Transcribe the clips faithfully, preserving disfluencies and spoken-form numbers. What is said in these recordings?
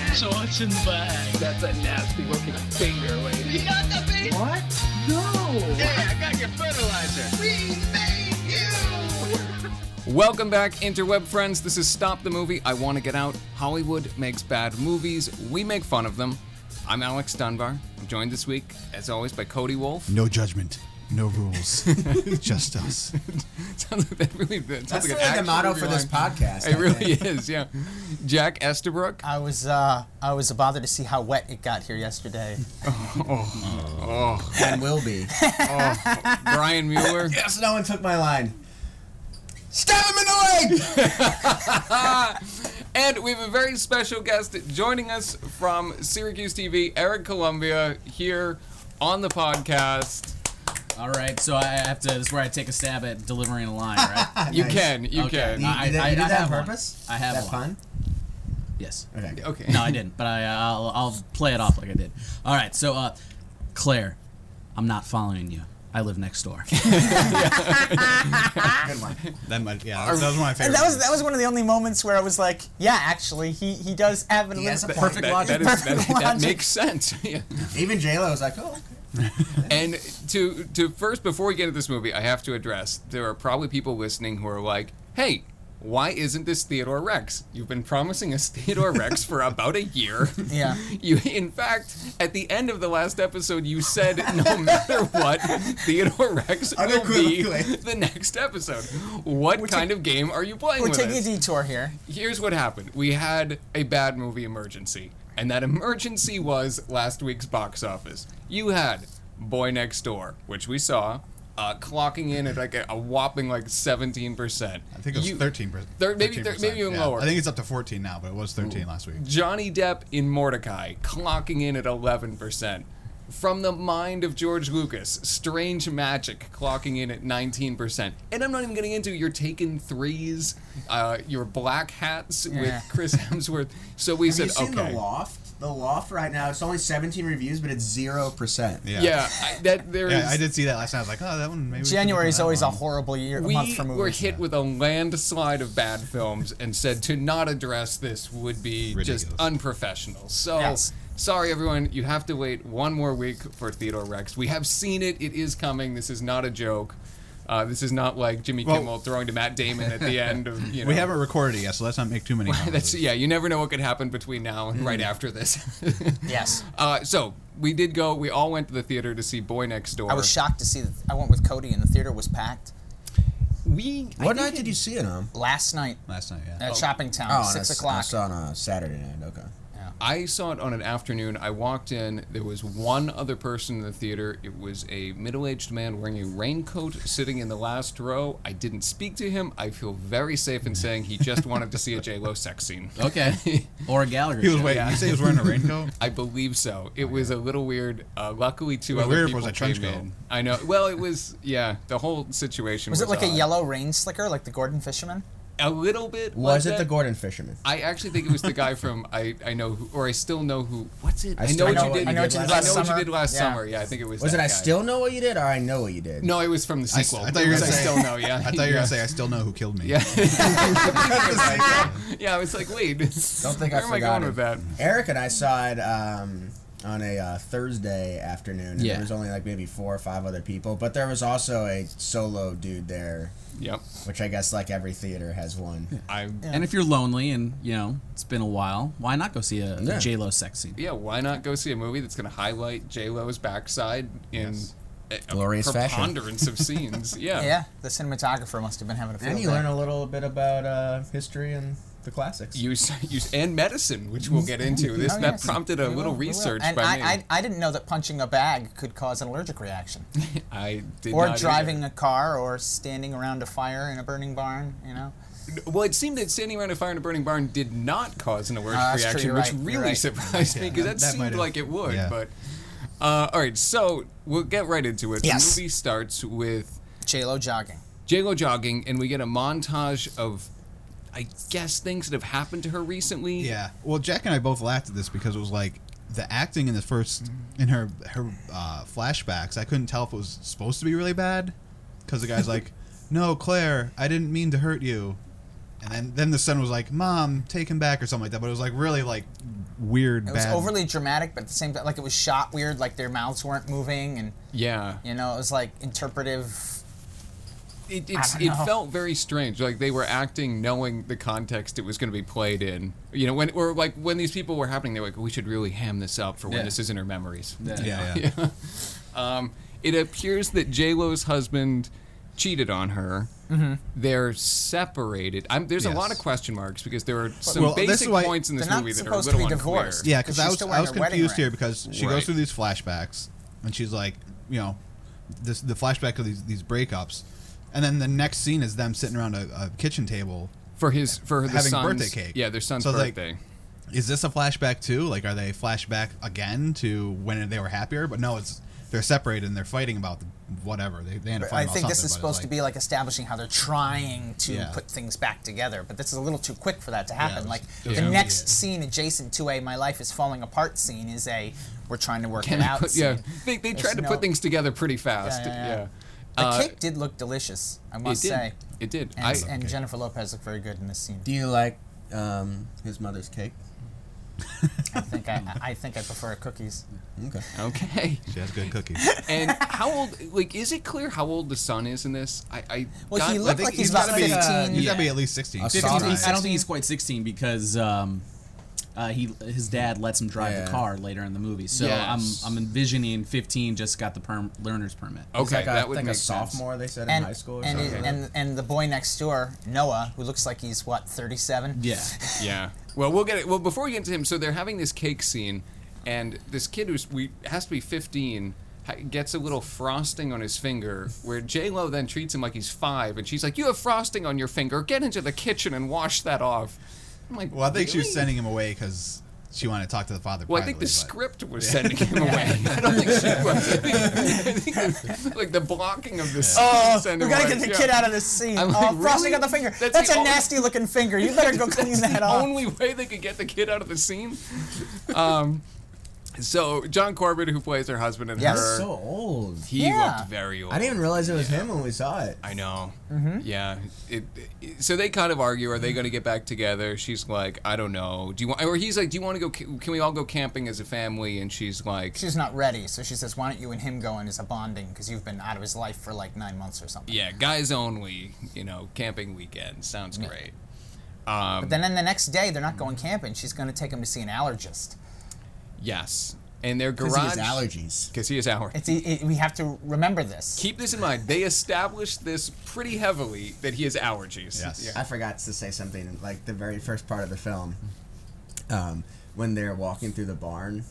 So what's in the bag? That's a nasty looking finger, lady. You got the bait? What? No. Hey, I got your fertilizer. We made you. Welcome back, interweb friends. This is Stop the Movie. I Want to Get Out. Hollywood makes bad movies. We make fun of them. I'm Alex Dunbar. I'm joined this week, as always, by Cody Wolf. No judgment. No rules. Just us. sounds like that really, that sounds That's like really an the motto actual for this line. podcast. It I really think. is, yeah. Jack Estabrook. I was uh, I was bothered to see how wet it got here yesterday. Oh, And will be. oh. Brian Mueller. Yes, no one took my line. Stab him in the leg! And we have a very special guest joining us from Syracuse T V, Eric Columbia, here on the podcast. All right, so I have to. This is where I take a stab at delivering a line, right? You Nice. can, you Okay. can. You, I- you did, I- you did I that on have one. purpose? I have that one. pun? Yes. Okay. Okay. No, I didn't, but I, I'll, I'll play it off like I did. All right, so uh, Claire, I'm not following you. I live next door. Good one. That might, yeah, that was one of my favorite. And that was that was one of the only moments where I was like, yeah, actually, he, he does have an He has a little- point. Perfect That, logic. that, is, that, Perfect that logic. makes sense. Yeah. Even J-Lo was like, oh, okay. And to to first, before we get into this movie, I have to address there are probably people listening who are like, "Hey, why isn't this Theodore Rex? You've been promising us Theodore Rex for about a year." Yeah. You, in fact, at the end of the last episode, you said no matter what, Theodore Rex will be Unequivocally. the next episode. What kind of game are you playing We're with taking a us? detour here. Here's what happened. We had a bad movie emergency, and that emergency was last week's box office. You had Boy Next Door, which we saw, uh, clocking in at like a, a whopping like seventeen percent. I think it was You- thirteen percent. thir- maybe thir- maybe even lower. I think it's up to fourteen now, but it was thirteen last week. Johnny Depp in Mordecai, clocking in at eleven percent. From the mind of George Lucas, Strange Magic, clocking in at nineteen percent. And I'm not even getting into your Taken threes, uh, your Black Hats Yeah. with Chris Hemsworth. So we Have said, you seen okay. The Loft? The Loft right now, it's only seventeen reviews, but it's zero percent. Yeah. Yeah, I, that there is. Yeah, I did see that last night. I was like, oh, that one maybe. we should January look is at that always a one. horrible year, We month for movies. were hit with a landslide of bad films and said to not address this would be just Ridiculous. unprofessional. So, Yes. sorry everyone, you have to wait one more week for Theodore Rex. We have seen it, it is coming. This is not a joke. Uh, this is not like Jimmy Well- Kimmel throwing to Matt Damon at the end of, you know. We haven't recorded it yet, so let's not make too many. That's, promises. yeah, you never know what could happen between now and right after this. Yes. uh, so, we did go, we all went to the theater to see Boy Next Door. I was shocked to see that I went with Cody and the theater was packed We, I What think night did you see it on? last night Last night, yeah. at Shopping Town, Oh, on six a, o'clock. I saw it on a Saturday night. Okay. I saw it on an afternoon. I walked in. There was one other person in the theater. It was a middle-aged man wearing a raincoat sitting in the last row. I didn't speak to him. I feel very safe in saying he just wanted to see a J-Lo sex scene. Okay. Or a Gallagher He was show. waiting. You say he was wearing a raincoat? I believe so. It was a little weird. Uh, luckily, two It was other weird if it people was a trench came coat. in. I know. Well, it was, yeah, the whole situation was Was it like a odd. yellow rain slicker, like the Gordon Fisherman? A little bit. Was like it the that. Gordon Fisherman? I actually think it was the guy from I, I know who, or I still know who. What's it? I I, still know, know what you what did. you I know what you did last I know what summer. you did last Yeah. summer. Yeah, I think it was. Was that it I guy. Still Know What You Did or I Know What You Did? No, it was from the I, sequel. I thought you were It was gonna I say. still know. Yeah. I thought you were yeah. gonna say I still know who killed me. Yeah. yeah, I was like, wait. Don't think where I am I forgot going it. with that? Eric and I saw it um, on a uh, Thursday afternoon. And Yeah. There was only like maybe four or five other people, but there was also a solo dude there, Yep. which I guess like every theater has one. I. And if you're lonely and, you know, it's been a while, why not go see a, Yeah. a J-Lo sex scene? Yeah. Why not go see a movie that's going to highlight J Lo's backside in Yes. a, a Glorious fashion. preponderance of scenes? Yeah. Yeah, the cinematographer must have been having a field And you day. learn a little bit about uh, history and the classics. Use, use and medicine, which we'll get into. This Oh, that yes. prompted a We little will, we will. research and by I, me. I, I didn't know that punching a bag could cause an allergic reaction. I did Or not driving either. a car or standing around a fire in a burning barn, you know? Well, it seemed that standing around a fire in a burning barn did not cause an allergic Ah, that's true, reaction, you're which right, you're really right. surprised me Yeah, because that- that, that seemed might have- like it would. yeah. But uh, all right, so we'll get right into it. Yes. The movie starts with J-Lo jogging. J-Lo jogging, and we get a montage of, I guess, things that have happened to her recently. Yeah. Well, Jack and I both laughed at this because it was like the acting in the first in her her uh, flashbacks. I couldn't tell if it was supposed to be really bad because the guy's like, "No, Claire, I didn't mean to hurt you." And then, then the son was like, "Mom, take him back," or something like that. But it was like really like weird. It was bad. overly dramatic, but at the same time, like it was shot weird, like their mouths weren't moving, and Yeah. you know, it was like interpretive. It, it's, I it don't know. felt very strange. Like they were acting knowing the context it was going to be played in. You know, when or like when these people were happening, they were like, we should really ham this up for when Yeah. this is in her memories. Yeah. Yeah, yeah. Yeah. Um, it appears that J-Lo's husband cheated on her. Mm-hmm. They're separated. I'm, there's a Yes. lot of question marks because there are some Well, this basic is why- points in this They're not movie that are a supposed to little be unclear. divorced. Yeah, because Because I she's was still I was wearing her wedding confused here ring. because she Right. goes through these flashbacks, and she's like, you know, this the flashback of these these breakups, and then the next scene is them sitting around a, a kitchen table. For his for the Having son's birthday cake. Yeah, their son's So, like, birthday. Is this a flashback too? Like, are they flashback again to when they were happier? But no, it's they're separated and they're fighting about the, whatever they they end up I fighting think about this something, is but supposed it's to like- be like establishing how they're trying to Yeah. put things back together, but this is a little too quick for that to happen. it was- like it was the immediate. next scene adjacent to a "My life is falling apart" scene is a "We're trying to work Can it I out" put- scene. yeah, they, they There's tried to no- put things together pretty fast. Yeah, Yeah, yeah, yeah. The Uh, cake did look delicious, I it must did. say, It did. and, I, and cake. Jennifer Lopez looked very good in this scene. Do you like um, his mother's cake? I think I, I think I prefer cookies. Okay. okay. she has good cookies. And how old? Like, is it clear how old the son is in this? I, I Well, got, he I looked think like he's he's about gotta be, fifteen. He's got to be Yeah. at least sixteen. I saw fifteen, that. I don't think he's quite sixteen because um, uh, he his dad lets him drive Yeah. the car later in the movie. So Yes. I'm I'm envisioning fifteen just got the perm, learner's permit. Okay, He's like a, that would like make a sophomore. They said in and high school. Or and, something. it- and and the boy next door, Noah, who looks like he's what thirty-seven. Yeah. sense. Yeah. Well, we'll get it. Well, before we get into him, so they're having this cake scene, and this kid who's we has to be fifteen. ha- Gets a little frosting on his finger, where J Lo then treats him like he's five, and she's like, "You have frosting on your finger. Get into the kitchen and wash that off." I'm like, Well, I think she was "Really?" sending him away because she wanted to talk to the father. Well, I think the privately, but- script was sending him away. I don't think she was. I think, I think the- like the blocking of the scene. Oh, sent we him gotta away. get the Yeah. kid out of this scene. I'm oh, like, frosting really? on the finger. That's That's, the a only- nasty looking finger. You better go clean that the off. only way they could get the kid out of the scene. Um, so John Corbett, who plays her husband and Yes. her, so old. he Yeah. looked very old. I didn't even realize it was him when we saw it. I know. Mm-hmm. Yeah. It, it- so they kind of argue: are they going to get back together? She's like, I don't know. Do you want? Or he's like, do you want to go? ca- Can we all go camping as a family? And she's like, She's not ready, so she says, "Why don't you and him go in as a bonding? Because you've been out of his life for like nine months or something." yeah, guys only. You know, camping weekend sounds great. Um, But then, then the next day, they're not going camping. She's going to take him to see an allergist. yes, and their Because garage he has allergies. because he has allergies. It's it, we have to remember this. Keep this in mind. They established this pretty heavily that he has allergies. Yes. Yeah. I forgot to say something like the very first part of the film, um, when they're walking through the barn.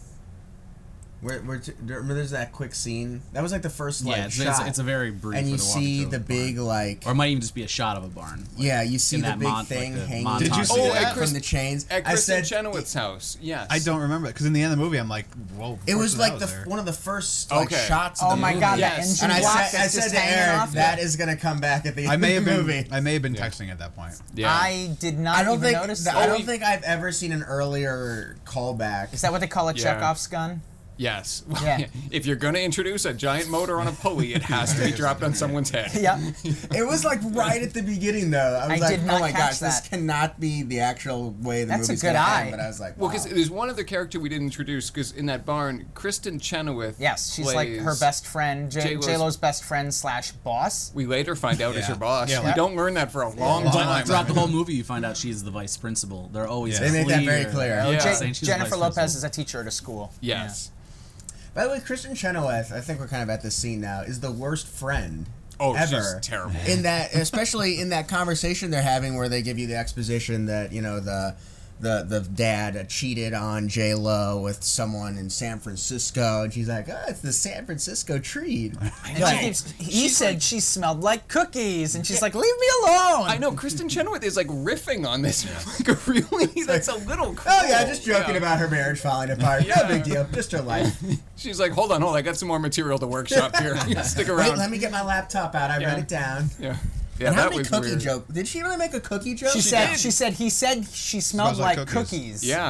Where, where, remember there's that quick scene? That was like the first like Yeah, it's, shot. it's, it's a very brief. and for you the walking see through the barn. big like or it might even just be a shot of a barn. Like, yeah, you see in the that big mon- like thing the hanging montage. Did you see Oh, that? at Chris- from the chains. At I Kristen said Chenoweth's house. Yes. I don't remember because in the end of the movie, I'm like, whoa. of it course was that like the there. one of the first like Okay. shots. Of Oh the my movie. God, Yes. that engine And I block said, I that's said just to hanging Eric, off. that is gonna come back at the end I may have of the been. movie. I may have been texting at that point. Yeah. I did not I don't even think notice th- that. I Oh, don't we- think I've ever seen an earlier callback. Is that what they call a Yeah. Chekhov's gun? Yes. Yeah. If you're going to introduce a giant motor on a pulley, it has to be dropped on someone's head. Yeah. It was like right at the beginning though. I was I like, did oh not my catch gosh, this that. cannot be the actual way the That's a movie's good gonna eye. end. But I was like, Well, wow. because there's one other character we didn't introduce, because in that barn, Kristen Chenoweth. Yes, she's like her plays- best friend, J- J-Lo's- J-Lo's best friend slash boss. We later find out is Yeah. her boss. Yeah, we like- don't learn that for a long But time. throughout the whole movie, you find out she's the vice principal. They're always Yeah. They make that very clear. clear. Oh, Yeah. J- Saying she's the Jennifer vice Lopez principal. is a teacher at a school. Yes. By the way, Kristen Chenoweth, I think we're kind of at this scene now, is the worst friend Oh, ever. she's terrible. In that, especially in that conversation they're having where they give you the exposition that, you know, the the the dad cheated on J Lo with someone in San Francisco, and she's like, oh, it's the San Francisco treat. And she keeps, he said she smelled like cookies, and she's like, "Leave me alone." I know Kristen Chenoweth is like riffing on this. Like, really? That's a little. Cruel. Oh yeah, just joking Yeah. about her marriage falling apart. Yeah. No big deal, just her life. She's like, hold on, hold on. I got some more material to workshop here. Stick around. Wait, let me get my laptop out. I Yeah. wrote it down. Yeah. Yeah, And how that many was cookie weird. joke? Did she really make a cookie joke? She said, did. "She said he said she smelled Smells like like cookies. cookies." Yeah.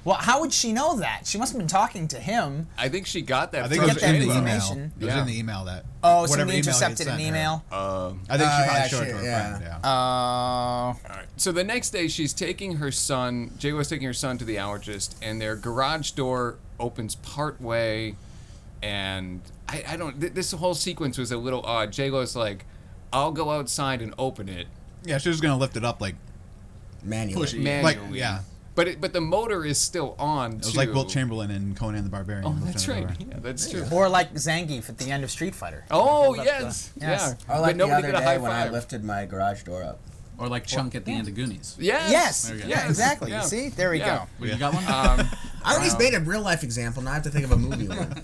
Well, how would she know that? She must have been talking to him. I think she got that I think from it was get that in the email. information. It was Yeah. in the email that. Oh, so whatever he email he intercepted sent an her. email? Uh, I think Oh, she probably yeah, showed it she- to her yeah. friend. Yeah. Oh. All right. So the next day, she's taking her son. J-Lo's taking her son to the allergist, and their garage door opens part way, and I, I don't. Th- this whole sequence was a little odd. J-Lo's like, "I'll go outside and open it." yeah, she was gonna lift it up like Manually. Push it. Manually. like yeah. But it, but the motor is still on. It was like Wilt Chamberlain in Conan the Barbarian. Oh, lifting that's it right. over. Yeah, that's true. Or like Zangief at the end of Street Fighter. Oh Holds up yes, the- yes. yeah. Or like but nobody the did other a high day when I five. lifted my garage door up. Or like Chunk at the end of Goonies. Yes. Yes. There you go. Yeah, yes, exactly. yeah. You see? There we Yeah. go. Well, you got one? Um, I already made a real life example. Now I have to think of a movie one.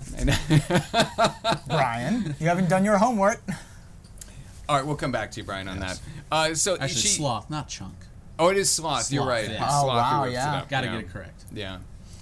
and Brian, you haven't done your homework. all right, we'll come back to you, Brian, on that. Uh, so Actually, she, Sloth, not Chunk. Oh, it is Sloth. You're Sloth, right. yeah. It's Oh, Sloth who wow, whips yeah. It up. Gotta yeah. get it correct. Yeah.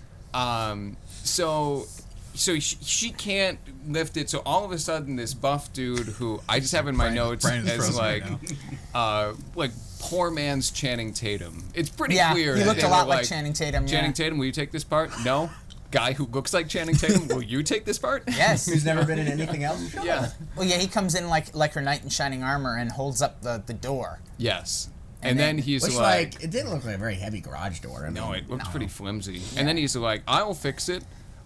Um. So, so she, she can't lift it. So all of a sudden, this buff dude who I just have in my Brian- notes Brian is as frozen like, right uh, like poor man's Channing Tatum. It's pretty Yeah, clear. he that looked they a lot were like Channing Tatum, yeah. Channing Tatum, will you take this part? No. Guy who looks like Channing Tatum, will you take this part? Yes. Who's never been in anything else? Sure. Yeah. Well, yeah, he comes in like like her knight in shining armor and holds up the, the door. Yes. And, And then, then- he's Which, like, like, it didn't look like a very heavy garage door. I mean, no, it looked pretty flimsy. And then he's like, I'll fix it.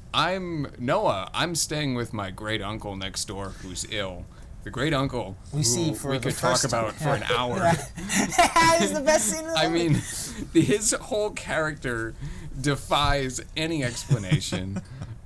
I'm Noah. I'm staying with my great uncle next door who's ill. The great uncle We who see for we the could talk first about for an hour. It's the best scene in the I movie. mean, his whole character defies any explanation.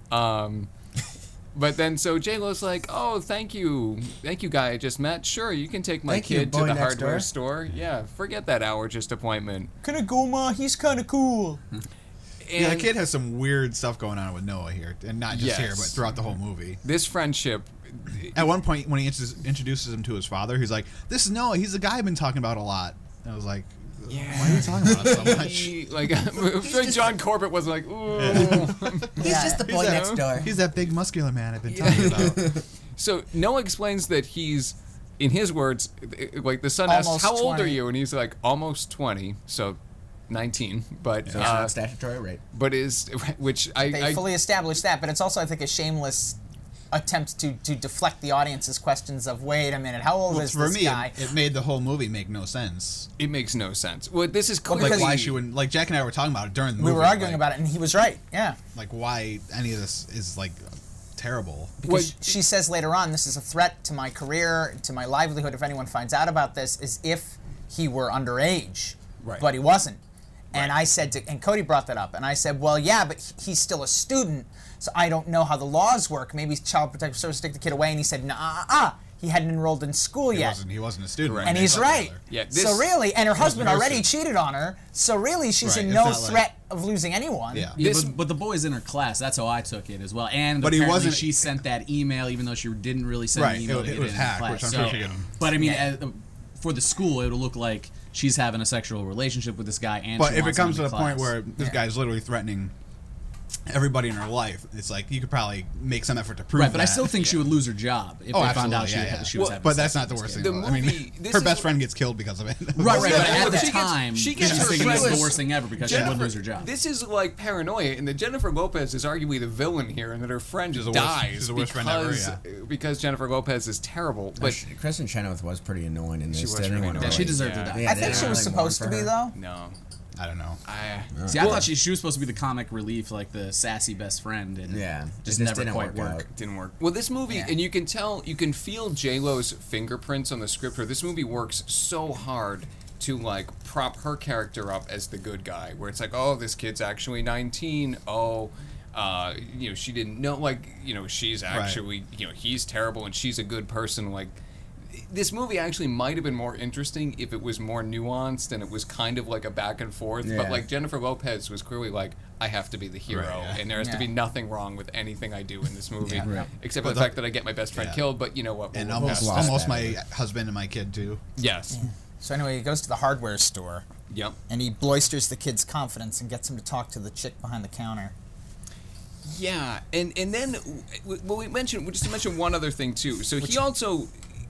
Um, but then so J-Lo's like, oh, thank you. Thank you, guy I just met. Sure, you can take my Thank you, kid to boy the next hardware door." store. Yeah, forget that allergist appointment. Can I go, Ma? He's kind of cool. Yeah, the And kid has some weird stuff going on with Noah here, and not just here, Yes. but throughout the whole movie. this friendship, At one point, when he intros- introduces him to his father, he's like, "This is Noah. He's the guy I've been talking about a lot." And I was like, "Why are you talking about us so much?" he, like, I'm sure John Corbett was like, ooh. He's Yeah. just the He's boy that- next door. He's that big muscular man I've been talking about. So Noah explains that he's, in his words, like the son Almost asks, "How old are twenty. you?" And he's like, "Almost twenty." So, nineteen. But So it's uh, not statutory rape. but is which I, They I fully established that, but it's also, I think, a shameless attempt to, to deflect the audience's questions of, wait a minute, how old Well, is for this me, guy? it, it made the whole movie make no sense. it makes no sense. Well, this is Well, clearly because Like why she wouldn't. Like Jack and I were talking about it during the we movie. were arguing like, about it, and he was right. Yeah. Like why any of this is like terrible. Because Well, she says later on, this is a threat to my career, to my livelihood if anyone finds out about this, is if he were underage. Right. But he wasn't. And I said to, and Cody brought that up, and I said, well, yeah, but he- he's still a student, so I don't know how the laws work. Maybe Child Protective Service take the kid away, and he said, nah, uh, uh, he hadn't enrolled in school He yet. wasn't. He wasn't a student. Right. when And they he's got right. together. Yeah, so this- really, and her husband her already student. cheated on her, so really she's Right, in it's no not like- threat of losing anyone. Yeah. Yeah, This- but, but the boy's in her class. That's how I took it as well. And But he apparently wasn't- she sent that email, even though she didn't really send Right, the email. it- to it get was in hacked, class. which I'm So- sure she didn't. But I mean, Yeah. uh, for the school, it'll look like she's having a sexual relationship with this guy, and But she if it wants him comes to in the point class. where this Yeah. guy's literally threatening everybody in her life, it's like you could probably make some effort to prove right, but I that. still think she would lose her job if Oh, they found out absolutely, she, yeah, had, yeah. she was Well, having But sex that's not with the this worst kid. thing. The I mean, movie- this her is best what- friend gets killed because of it. Right, right, Yeah, but at but the she gets- time, she she gets was her thinking this is friends- the worst thing ever because she would Jennifer- lose her job. This is like paranoia, and that Jennifer Lopez is arguably the villain here, and that her friend She's just the worst- dies she's the worst friend because ever, because Jennifer Lopez is terrible. But But Kristen Chenoweth was pretty annoying in this. was Did really anyone annoying. yeah, she really- deserved Yeah. to die. Yeah, I they think she didn't was really supposed to mourn be, for though. no, I don't know. I See, I Well- thought she, she was supposed to be the comic relief, like the sassy best friend, and Yeah, it just, just never didn't quite work work. out. didn't work. Well, this movie, Yeah. and you can tell, you can feel J Lo's fingerprints on the script. Here, this movie works so hard to like prop her character up as the good guy, where it's like, oh, this kid's actually nineteen. Oh. Uh, you know, she didn't know, like, you know, she's actually, you know, he's terrible and she's a good person. Like, this movie actually might have been more interesting if it was more nuanced and it was kind of like a back and forth. But Yeah. like Jennifer Lopez was clearly like, I have to be the hero, Right, yeah. and there has to Yeah. be nothing wrong with anything I do in this movie, Yeah. Right. except But for the the- fact that I get my best friend yeah. killed. But you know what? And We'll almost, pass lost almost that my movie. husband and my kid too. that. Yes. So anyway, he goes to the hardware store, Yep. and he bloisters the kid's confidence and gets him to talk to the chick behind the counter. Yeah, and and then w- well, we mentioned we just to mention one other thing too. So he also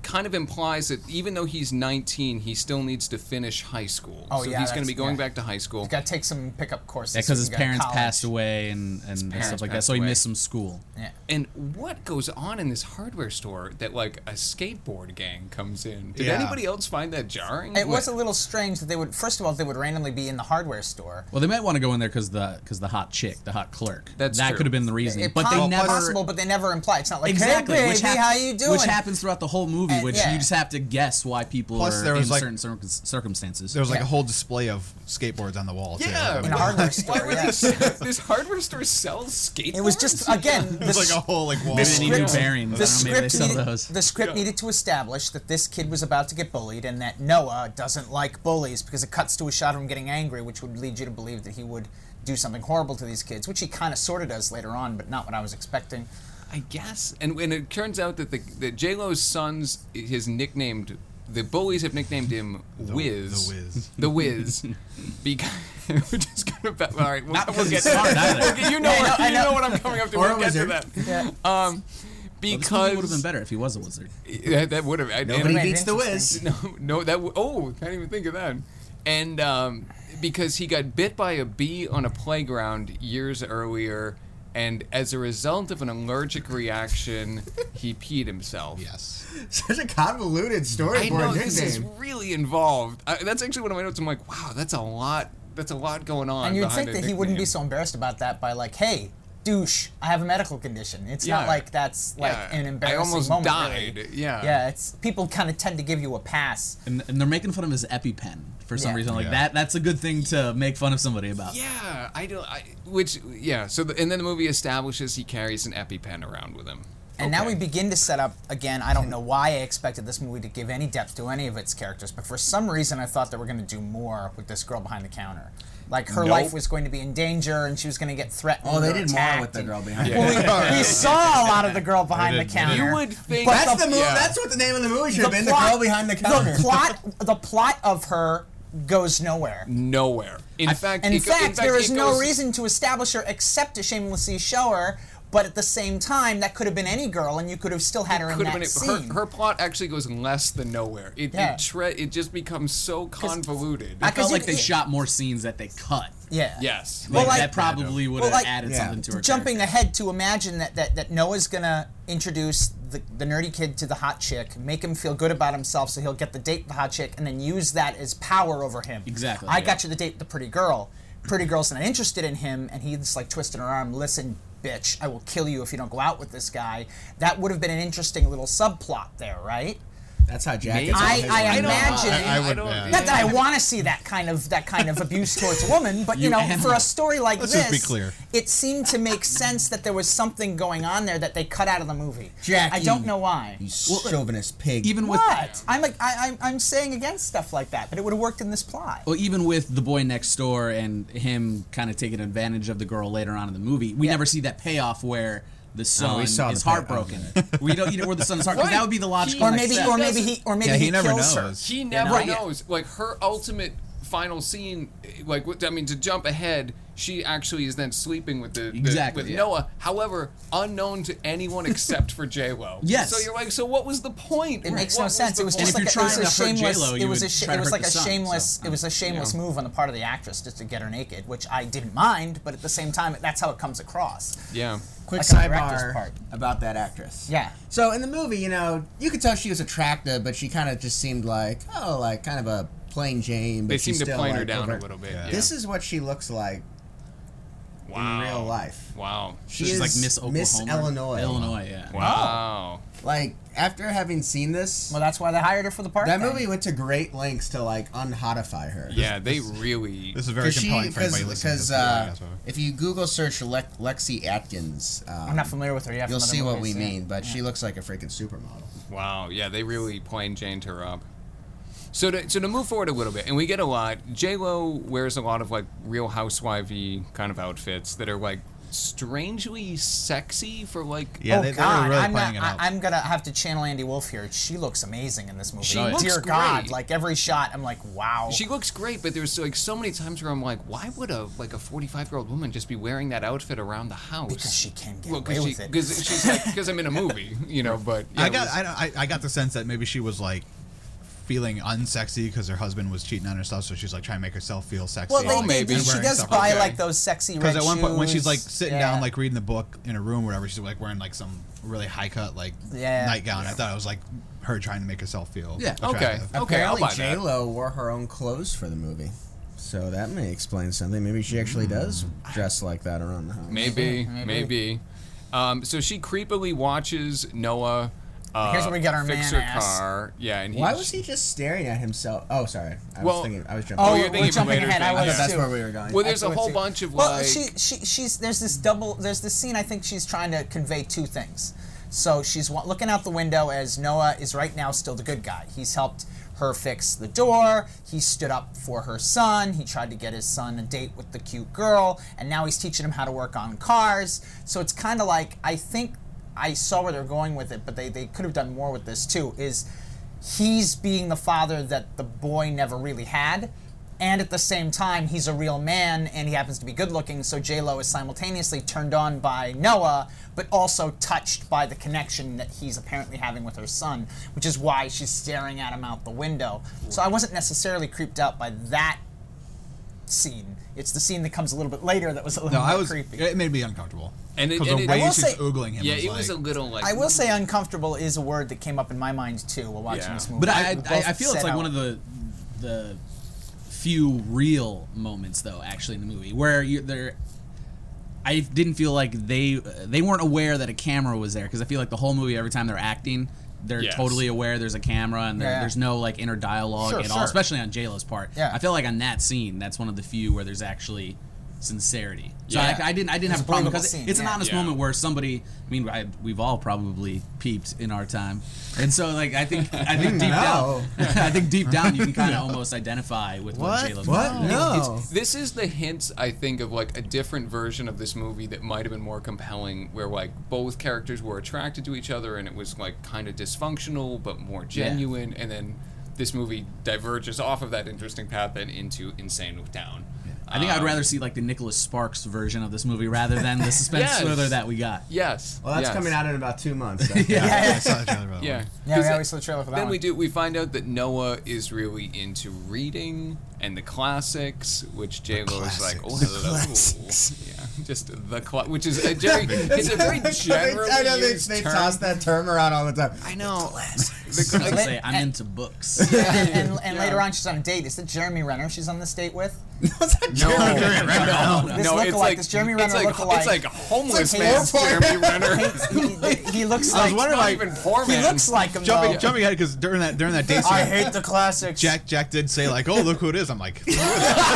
kind of implies that even though he's nineteen, he still needs to finish high school. Oh, so yeah, he's going to that's- be going yeah. back to high school. He's got to take some pickup courses. Yeah, because so his he can go to parents college. passed away and, and parents stuff like that, passed so he away. missed some school. Yeah. And what goes on in this hardware store that like a skateboard gang comes in? Did Yeah. anybody else find that jarring? It was a little strange that they would. First of all, they would randomly be in the hardware store. Well, they might want to go in there because the because the hot chick, the hot clerk. That's that true. could have been the reason. It but po- they never possible, but they never imply. It's not like, exactly hey, which baby, hap- how you doing? Which happens throughout the whole movie, And- which yeah. you just have to guess why people Plus, are there was, in like- certain circum- circumstances. There was like Yeah. a whole display of skateboards on the wall. too. Yeah. in a hardware store. Why would Yeah. this, this hardware store sell skateboards? It was just again. It the was like s- a whole like wall. Maybe they need new script- bearings. The I don't know, maybe they script, sell needed, those. the script Yeah. needed to establish that this kid was about to get bullied and that Noah doesn't like bullies because it cuts to a shot of him getting angry, which would lead you to believe that he would do something horrible to these kids, which he kind of sort of does later on, but not what I was expecting. I guess. And, and it turns out that the that J Lo's sons is nicknamed. The bullies have nicknamed him Wiz. The Wiz. The Wiz. Because we're just gonna. Ba- all right, we'll, Not we'll because get he's smart either. Okay, you know, Yeah, I know, what, I you know. know what I'm coming up to. Or a We'll get to wizard. that. Yeah. Um, Well, this because movie would have been better if he was a wizard. Yeah, that would have. Nobody Made it beats the interesting. Wiz. No, no, that. W- oh, can't even think of that. And um, because he got bit by a bee on a playground years earlier, and as a result of an allergic reaction, he peed himself. Yes. Such a convoluted I storyboard know nickname. this is really involved. I, that's actually one of my notes. I'm like, wow, that's a lot. That's a lot going on. And you'd behind think a that he wouldn't be nickname. so embarrassed about that by like, hey, douche, I have a medical condition. It's Yeah. not like that's like Yeah. an I embarrassing almost moment. died. Really. Yeah. Yeah, it's people kind of tend to give you a pass. And, and they're making fun of his EpiPen for some Yeah. reason. Like Yeah. that, that's a good thing to make fun of somebody about. Yeah, I don't. I, which yeah. So the, and then the movie establishes he carries an EpiPen around with him. And now Okay. we begin to set up again. I don't know why I expected this movie to give any depth to any of its characters, but for some reason I thought they were going to do more with this girl behind the counter. Like her Nope. life was going to be in danger, and she was going to get threatened. Oh, they or did more attacked with the and- girl behind Yeah. it. Well, we, we saw a lot of the girl behind They the did, they counter. You would think But That's the movie. Yeah. That's what the name of the movie should have the been. plot- the girl behind the counter. The plot, the plot of her goes nowhere. nowhere. In fact, And in it go- fact, there is it no goes- reason to establish her except to shamelessly show her. But at the same time, that could have been any girl, and you could have still had her in Could that have been scene. her, her plot actually goes less than nowhere. It Yeah. it, tre- it just becomes so convoluted. I I felt you- like they it- shot more scenes that they cut. yeah. yes. Well, Like, like- that probably would Well, have like, added yeah. something to her. Jumping character. ahead to imagine that, that, that Noah's gonna introduce the, the nerdy kid to the hot chick, make him feel good about himself so he'll get the date with the hot chick, and then use that as power over him. Exactly, I yeah. got you the date with the pretty girl. Pretty girl's not interested in him, and he's like twisting her arm. Listen, bitch, I will kill you if you don't go out with this guy. That would have been an interesting little subplot there, right? That's how Jack Maybe. gets all I- his I money. imagine- I, I would. don't- yeah. Not that I want to see that kind of that kind of abuse towards a woman, but you, You know, animal. for a story like Let's this, just be clear. it seemed to make sense that there was something going on there that they cut out of the movie. Jackie, I don't know why. You chauvinist pig. Even with What? I'm like I, I'm I'm saying against stuff like that, but it would have worked in this plot. well, even with the boy next door and him kind of taking advantage of the girl later on in the movie, we Yeah. never see that payoff where the son saw is the pay- heartbroken. we don't, you know, where the son is heartbroken. That would be the logical. Or next maybe, step. or maybe he, or maybe Yeah, he he, never kills her. knows. He never not yet. knows. Like her ultimate final scene, like what I mean, to jump ahead, she actually is then sleeping with the, the- Exactly, with yeah. Noah. However, unknown to anyone except for J Lo. Yes. So you're like, so what was the point? It makes What no sense. the It was point? just if like you're a, it was a trying to hurt shameless. J-Lo, It you was a would sh- try it to was hurt like the a son, shameless. so, It was a shameless yeah. move on the part of the actress just to get her naked, which I didn't mind. But at the same time, that's how it comes across. Yeah. Quick like on the director's sidebar part. about that actress. Yeah. So in the movie, you know, you could tell she was attractive, but she kind of just seemed like, oh, like kind of a plain Jane. But They she's seem to still, plane her like, down over- a little bit. Yeah. Yeah. This is what she looks like wow. in real life. Wow. She She's is like Miss Oklahoma. Miss Illinois. Illinois, yeah. Wow. Like after having seen this, Well, that's why they hired her for the part. that then. movie went to great lengths to like unhotify her. Yeah, they really. This is very Because compelling for anybody listening to because this. uh, podcast, so. if you Google search Le- Lexi Atkins, um, I'm not familiar with her yet. you'll from other see what we movies, yeah. mean. But she looks like a freaking supermodel. Wow, yeah, they really plain Janed her up. So to, so to move forward a little bit, and we get a lot, J-Lo wears a lot of like Real Housewife-y kind of outfits that are like strangely sexy for like. Yeah, oh they, they God, were really I'm, playing not, it out. I, I'm gonna have to channel Andy Wolf here. She looks amazing in this movie. She Dear looks God, great. like every shot, I'm like, wow. She looks great, but there's like so many times where I'm like, why would a like a forty-five year old woman just be wearing that outfit around the house? because she can get well, away because with it. because she's like because I'm in a movie, you know. But yeah, I it got was- I, I, I got the sense that maybe she was like feeling unsexy because her husband was cheating on her stuff, so she's like trying to make herself feel sexy. Well, they, Oh, they- maybe. they- she Wearing does stuff buy okay. like those sexy red Because at one point when she's like shoes. sitting Yeah. down like reading the book in a room or whatever, she's like wearing like some really high cut like Yeah. nightgown. I thought it was like her trying to make herself feel Yeah. Okay. attractive. Okay, I'll Apparently, buy J that. Lo wore her own clothes for the movie, so that may explain something. Maybe she actually does dress like that around the house. Maybe, Maybe. maybe. Um, so she creepily watches Noah. Uh, Here's where we get our fix man her ass. car. Yeah, and he, Why was he just staring at himself? Oh, sorry. I Well- was thinking. I was jumping. Oh, you're we're thinking jumping later ahead. I things. I was thought that's too. where we were going. Well, there's a I thought whole too. bunch of well, like. she, she, she's there's this double. There's this scene. I think she's trying to convey two things. So she's wa- looking out the window as Noah is right now still the good guy. He's helped her fix the door. He stood up for her son. He tried to get his son a date with the cute girl, and now he's teaching him how to work on cars. So it's kind of like I think I saw where they're going with it, but they they could have done more with this too. Is he's being the father that the boy never really had. And at the same time, he's a real man, and he happens to be good-looking, so J-Lo is simultaneously turned on by Noah, but also touched by the connection that he's apparently having with her son, which is why she's staring at him out the window. So I wasn't necessarily creeped out by that scene. It's the scene that comes a little bit later that was a little No, bit I was. creepy. It made me uncomfortable. And it- because and the it- way I will she's say- oogling him. yeah, was it like, was a little like. I will say uncomfortable is a word that came up in my mind, too, while watching Yeah. this movie. But I, We I, both I feel it's said like how- one of the the few real moments, though, actually in the movie where you there. I didn't feel like they they weren't aware that a camera was there because I feel like the whole movie, every time they're acting, they're Yes. totally aware there's a camera and there- Yeah. there's no like inner dialogue Sure, at all, sure. especially on J-Lo's part. Yeah. I feel like on that scene, that's one of the few where there's actually sincerity. So Yeah. I, I didn't I didn't It's have a problem believable because scene, it's an yeah. honest Yeah. moment where somebody. I mean, I, we've all probably peeped in our time, and so like I think I think deep No. down, I think deep down you can kind of almost identify with what, What? J-Lo's What? doing. No. It's- this is the hint, I think, of like a different version of this movie that might have been more compelling, where like both characters were attracted to each other and it was like kind of dysfunctional but more genuine, and then this movie diverges off of that interesting path then into Insane Town. I think I'd Um, rather see like the Nicholas Sparks version of this movie rather than the suspense Yes. thriller that we got. Yes. Well, that's yes. coming out in about two months. So. Yeah, I saw the trailer for that Yeah. one. Yeah, 'Cause we then- always saw the trailer for that Then one. we do. We find out that Noah is really into reading and the classics, which J Lo is like, oh, classics. hello. Yeah, just the cla- which is a very, it's a very generally I know they, used they term. toss that term around all the time. I know. I was gonna say I'm into books. and and, and Yeah. later on, she's on a date. Is it Jeremy Renner she's on this date with? No, This no, lookalike, it's like this Jeremy it's Renner like, lookalike. It's like homeless It's like man's Halo Jeremy Renner. he, he looks I was like wondering, Not like, even poor he man. looks like him. Jumping, though. jumping ahead because during that during that date I scene, hate the classics. Jack Jack did say like, "Oh, look who it is." I'm like, "Who is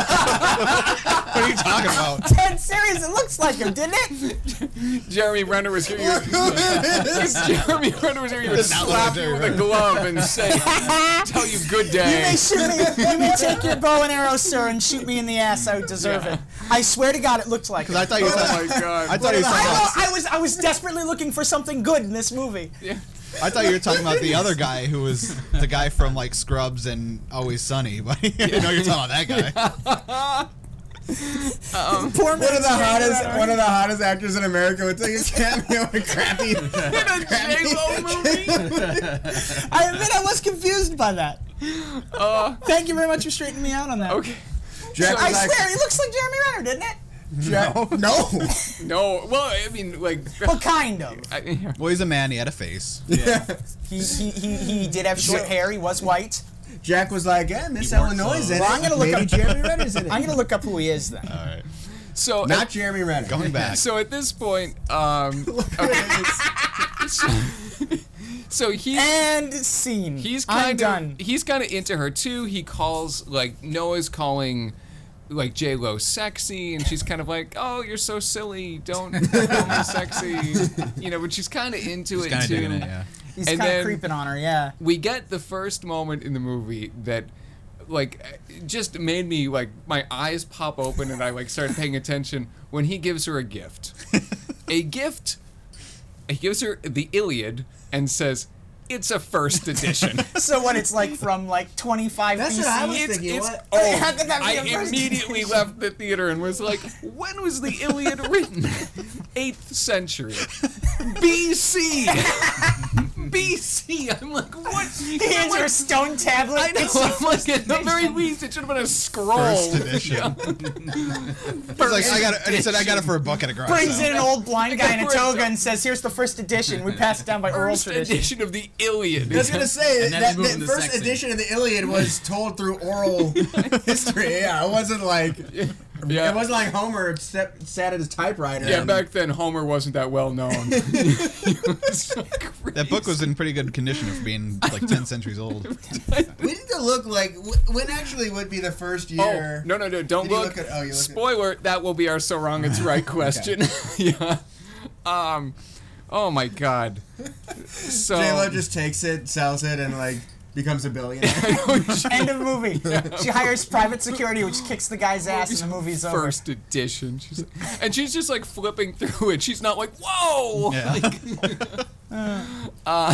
that?" What are you talking about? Dead serious. It looks like him, didn't it? Jeremy Renner was here. If Jeremy Renner was here, he would Not slap like you with Jeremy a glove and say, "Tell you good You may day." shoot me. You may take your bow and arrow, sir, and shoot me in the ass. I would deserve Yeah. it. I swear to God, it looked like. Because I It. thought you Oh said, my god! I thought you were talking I, about, know, I was I was desperately looking for something good in this movie. Yeah. I thought you were talking about the other guy who was the guy from like Scrubs and Always Sunny, but I didn't know you're talking about that guy. Poor One of man's the Jeremy hottest, Renner. one of the hottest actors in America would take a cameo in a crappy. In a J Lo movie. I admit I was confused by that. Uh, Thank you very much for straightening me out on that. okay. Jack I was like, swear, he looks like Jeremy Renner, didn't it? Jack, no. No. Well, I mean, like. Well, kind of. I, Well, he's a man. He had a face. He, he, he, he did have short hair. He was white. Jack was like, yeah, Miss He wore Illinois is in Well, it. I'm gonna look Maybe up- Jeremy Renner's in it. I'm gonna look up who he is then. All right, so Not Jeremy Renner. going back. So at this point, um, okay. so, so he And scene. he's I'm kind done. of he's kind of into her too. He calls like Noah's calling like J Lo sexy, and she's kind of like, "Oh, you're so silly. Don't call me sexy." You know, but she's kind of into He's it kind of too. digging it. Yeah. He's and kind then- of creeping on her, yeah. We get the first moment in the movie that like it just made me like my eyes pop open and I like started paying attention when he gives her a gift. A gift. He gives her the Iliad and says, "It's a first edition." So what? It's like from like twenty-five That's B C. what I was It's, thinking. it's What? old. How could that be I a first immediately edition? left the theater and was like, when was the Iliad written? eighth century. B C. B C. I'm like, what? He hands her a stone tablet. I know. It's the I'm like, first at the very edition. least, it should have been a scroll. First edition. Yeah. He's like, I got it. And he said, I got it for a buck at a garage Brings sale. in an old blind guy in a For a toga toga. and says, "Here's the first edition. We pass it down by oral First tradition." edition of the Iliad. I was gonna say And then that they move the into first sex scene. edition of the Iliad was told through oral history. Yeah, it wasn't like Yeah. it wasn't like Homer sat, sat at his typewriter. Yeah, and- back then Homer wasn't that well known. He was like That book was in pretty good condition for being like ten centuries old. We need to look like wh- when actually would be the first Oh, year. no, no, no, don't Did you look. look at- oh, you looked at- Spoiler, that will be our So Wrong It's Right question. Yeah. Um, oh my god. So. J Lo just takes it, sells it, and like becomes a billionaire. End of movie. She hires private security, which kicks the guy's ass, and the movie's over. First edition. She's, and she's just like flipping through it. She's not like, whoa! Yeah. Uh,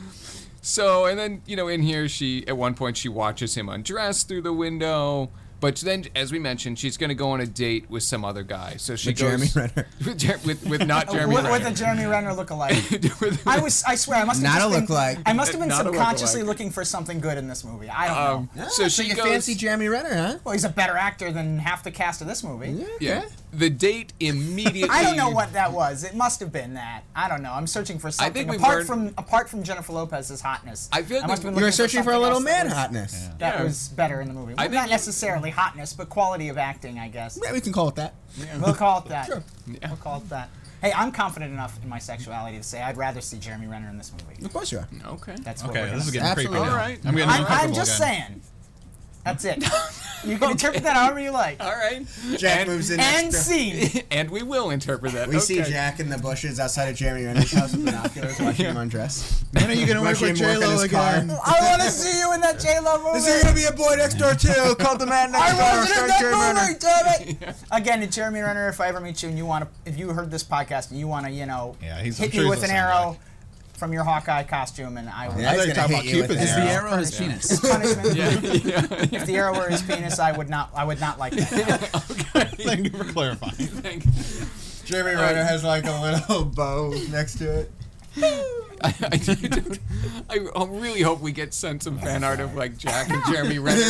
so, and then, you know, in here, she, at one point, she watches him undress through the window. But then, as we mentioned, she's going to go on a date with some other guy. So she With goes. Jeremy Renner. With, Jer- with, with not Jeremy with, Renner. with a Jeremy Renner lookalike. With- I was. I swear. I must have Not just a been, lookalike. I must have been Not a subconsciously lookalike. looking for something good in this movie. I don't Um, know. so so she you goes. fancy Jeremy Renner, huh? Well, he's a better actor than half the cast of this movie. Yeah. The date immediately. I don't know what that was. It must have been that. I don't know. I'm searching for something think we apart learned- from apart from Jennifer Lopez's hotness. I feel like must have been You were looking searching for a something little else man that was, hotness. That Yeah. was better in the movie. I Well, think not you- necessarily hotness, but quality of acting, I guess. Yeah, we can call it that. We'll call it that. Sure. Yeah. We'll call it that. Hey, I'm confident enough in my sexuality to say I'd rather see Jeremy Renner in this movie. Of course you are. Okay. That's what Okay, we're this is gonna getting say. creepy Absolutely. now. Alright. I'm getting I'm, I'm uncomfortable just again. saying. That's it. You can interpret that however you like. All right. Jack and, moves in And next door. scene. and we will interpret that. We okay. see Jack in the bushes outside of Jeremy Renner's house with binoculars watching him undress. When are you gonna work Watching with him work J in Lo his car. again? I want to see you in that J-Lo movie. Is there gonna be a boy next door too? Called the man next I door. wasn't in starring that Jeremy Renner. movie, damn it! Again, to Jeremy Renner, if I ever meet you and you want to, if you heard this podcast and you want to, you know, Yeah, he's- I'm hit sure me he's with an listening arrow back. from your Hawkeye costume, and I will. Yeah, he's thought you were gonna talking hit about you with Cupid's Is an the arrow. arrow his penis? Punishment. Yeah. If the arrow were his penis, I would not. I would not like that. Thank you for clarifying. Thank you. Jeremy Renner has like a little bow next to it. I, I, do- I, I really hope we get sent some fan art of like Jack and Jeremy Renner.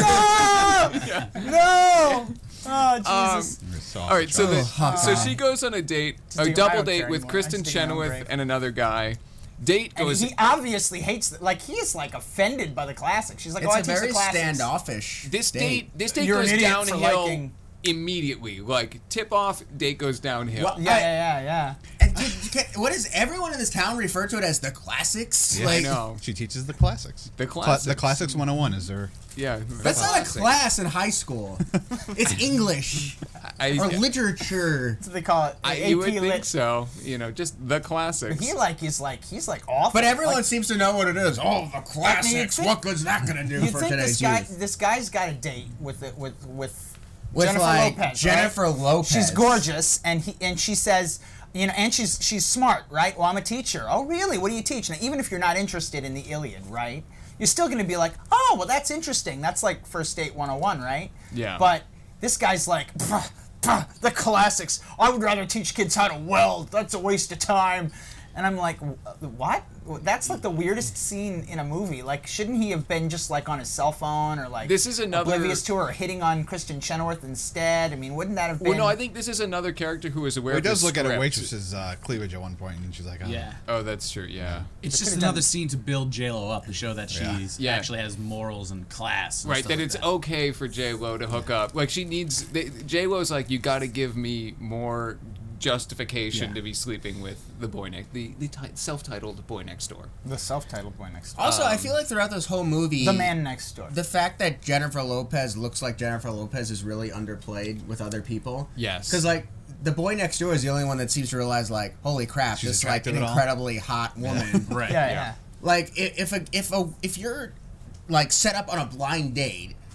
No! No! Oh Um, Jesus! all right, so the, Oh, Hawkeye. so she goes on a date, Just a do- I double don't date care with anymore. Kristen I'm just taking my own Chenoweth break. and another guy. Date And goes. he obviously hates. The, like he is like offended by the classics. She's like, It's "Oh, I a teach very the classics." standoffish. This date, this date You're an goes idiot for downhill liking- immediately. Like tip off, date goes downhill. What? Yeah, yeah, yeah, yeah. And dude, you can't- what does everyone in this town refer to it as the classics? Yeah, I like, know. She teaches the classics. The Cla- classics. the classics one oh one is there. Yeah, That's not a classic. class in high school. It's English I, or literature. That's what they call it. I, A you would P think lit. so. You know, just the classics. He like he's like he's like awful. But everyone Like, seems to know what it is. Oh, the classics. think- What good's that gonna do you for think today's this guy youth? this guy's got a date with it with with With Jennifer like Lopez. Jennifer right? Lopez. She's gorgeous, and he and she says, you know, and she's she's smart, right? Well, I'm a teacher. Oh, really? What do you teach? Now, even if you're not interested in the Iliad, right? You're still going to be like, oh, well, that's interesting. That's like First Date one oh one, right? Yeah. But this guy's like, "Pah, pah, the classics. I would rather teach kids how to weld. That's a waste of time. And I'm like, what? That's like the weirdest scene in a movie. Like, shouldn't he have been just like on his cell phone or like This is another- oblivious to her or hitting on Kristen Chenoweth instead? I mean, wouldn't that have been? Well, no, I think this is another character who is aware He of does the look at a script. waitress's uh, cleavage at one point, and she's like, oh. Yeah. Oh, that's true. Yeah. It's They just could've another done- scene to build J Lo up to show that Yeah. she's Yeah. actually has morals and class. And Right, stuff that like it's that. okay for J Lo to hook up. Like she needs. J Lo's like, you got to give me more justification Yeah. to be sleeping with the boy next, the the ti- self-titled boy next door. the self-titled boy next door. Also, I feel like throughout this whole movie, The man next door. the fact that Jennifer Lopez looks like Jennifer Lopez is really underplayed with other people. Yes. Because like the boy next door is the only one that seems to realize like, holy crap, She's this is like attractive an at all. incredibly hot woman. Right. yeah, yeah. yeah. Like i- if a if a if you're like set up on a blind date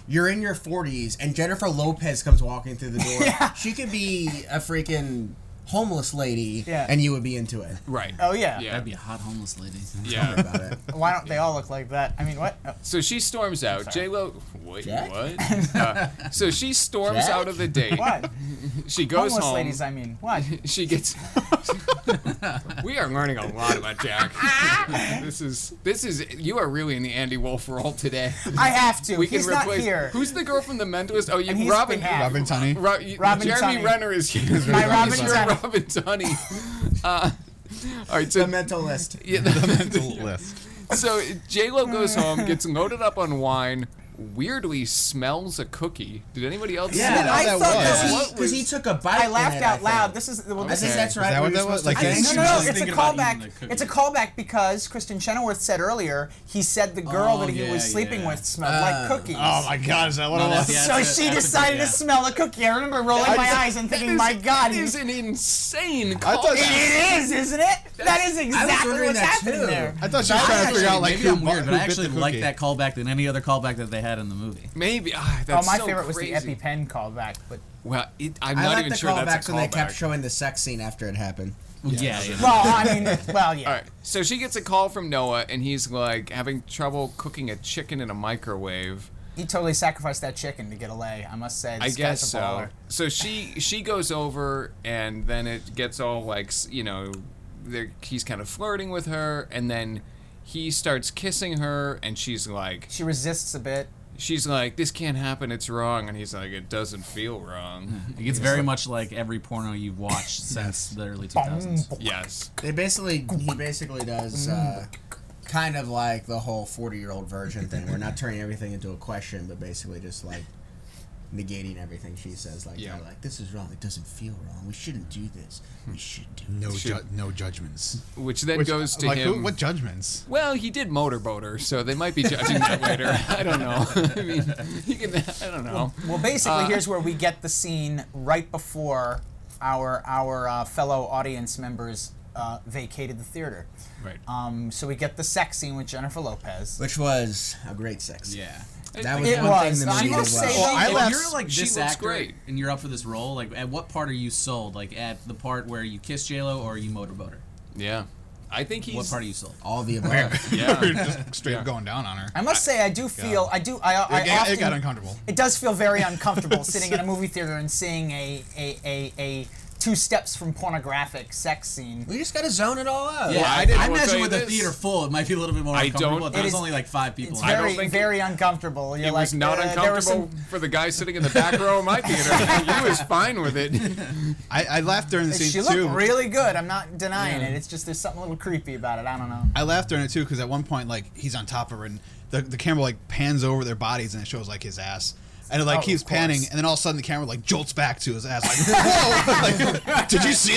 you're in your forties and Jennifer Lopez comes walking through the door. Yeah. She could be a freaking homeless lady, Yeah. and you would be into it. Right. Oh yeah. Yeah. That'd be a hot homeless lady. Yeah. About it. Why don't they all look like that? I mean, what? Oh. So she storms out. sorry. J Lo. Wait, Jack? what? Uh, so she storms Jack? out of the date. What? She goes Homeless home. ladies, I mean. What? She gets. We are learning a lot about Jack. This is this is you are really in the Andy Wolf role today. I have to. We can He's replace. not here. Who's the girl from The Mentalist? Oh, you And he's Robin. been hacked. Robin Tunney. Ro- you- Robin Jeremy Tunney. Renner is here. My Robin He's your Tunney. Robin Tunney. Uh, all right, so The mental list. yeah, The mental list. so J Lo goes home, gets loaded up on wine. Weirdly smells a cookie. Did anybody else? Yeah, see that? I that thought was. that What Because was- he took a bite. I in laughed it, out I loud. think. This is well, I this think is that's right. that we what were that was? supposed Like to- that? No, She no, was no. just It's a thinking about eating callback. the cookie. It's a callback because Kristen Chenoweth said earlier he said the girl Oh, that he yeah, was sleeping yeah. with smelled Uh, like cookies. Oh my God! Is that what No, it that's- was? yeah, so that's a- she that's a decided good- to smell a cookie. I remember rolling my eyes and thinking, "My God, That he's is an insane I call. thought It is, isn't it? That is exactly wondering what's that happening too. there. I thought she I was trying to actually- figure out like Maybe who, I'm weird, who but I bit actually the like cookie. that callback than any other callback that they had in the movie. Maybe. Ah, Oh, that's my so favorite was crazy. the EpiPen callback, but Well, it, I'm I not like even the sure that's callbacks a when they callback. kept showing the sex scene after it happened. Yeah, yeah. well, I mean, well, yeah. All right. So she gets a call from Noah, and he's like having trouble cooking a chicken in a microwave. He totally sacrificed that chicken to get a lay. I must say, I this guess guy's a so. baller. So she she goes over, and then it gets all like s- you know, they're- he's kind of flirting with her, and then he starts kissing her, and she's like, She resists a bit. she's like, this can't happen, it's wrong, and he's like, it doesn't feel wrong. It gets very much like every porno you've watched since the early two thousands. Yes. They basically, he basically does uh, kind of like the whole forty-year-old virgin thing. We're not turning everything into a question, but basically just like negating everything she says. Like, Yeah. yeah, like this is wrong. It doesn't feel wrong. We shouldn't do this. We should do. No, Should- ju- no judgments. Which then Which- goes to like, him. Who, what judgments? Well, he did motorboat her, so they might be judging that later. I don't know. I mean, you can. I don't know. Well, basically, Uh, here's where we get the scene right before our our uh, fellow audience members uh, vacated the theater. Right. Um, so we get the sex scene with Jennifer Lopez. Which was a great sex. Yeah. That was It one was. thing the I'm movie gonna did say well. though, I if laughed- you're like she this looks actor great. and you're up for this role, like at what part are you sold? Like at the part where you kiss J Lo or you motorboat her? Yeah. I think he's. What part are you sold? All of the above. Yeah. We're just straight Yeah. up going down on her. I must say, I do feel, I do, I, I It, got- often, it got uncomfortable. it does feel very uncomfortable sitting in a movie theater and seeing a a, a, a two steps from pornographic sex scene. We just gotta zone it all out. Yeah, I I, didn't- I I will imagine tell with you the this. theater full, it might be a little bit more I uncomfortable. don't- There It was is- only like five people. It's in I it. don't very, think very uncomfortable. You're It like, was not uh, there was uncomfortable some- for the guy sitting in the back row of my theater. He was fine with it. I, I laughed during the She scene looked too. really good. I'm not denying Yeah. it. It's just there's something a little creepy about it. I don't know. I laughed during it too because at one point like he's on top of her and the, the camera like pans over their bodies and it shows like his ass. And it like Oh, keeps of course. panning, and then all of a sudden the camera like jolts back to his ass. Like, whoa! Like, did you see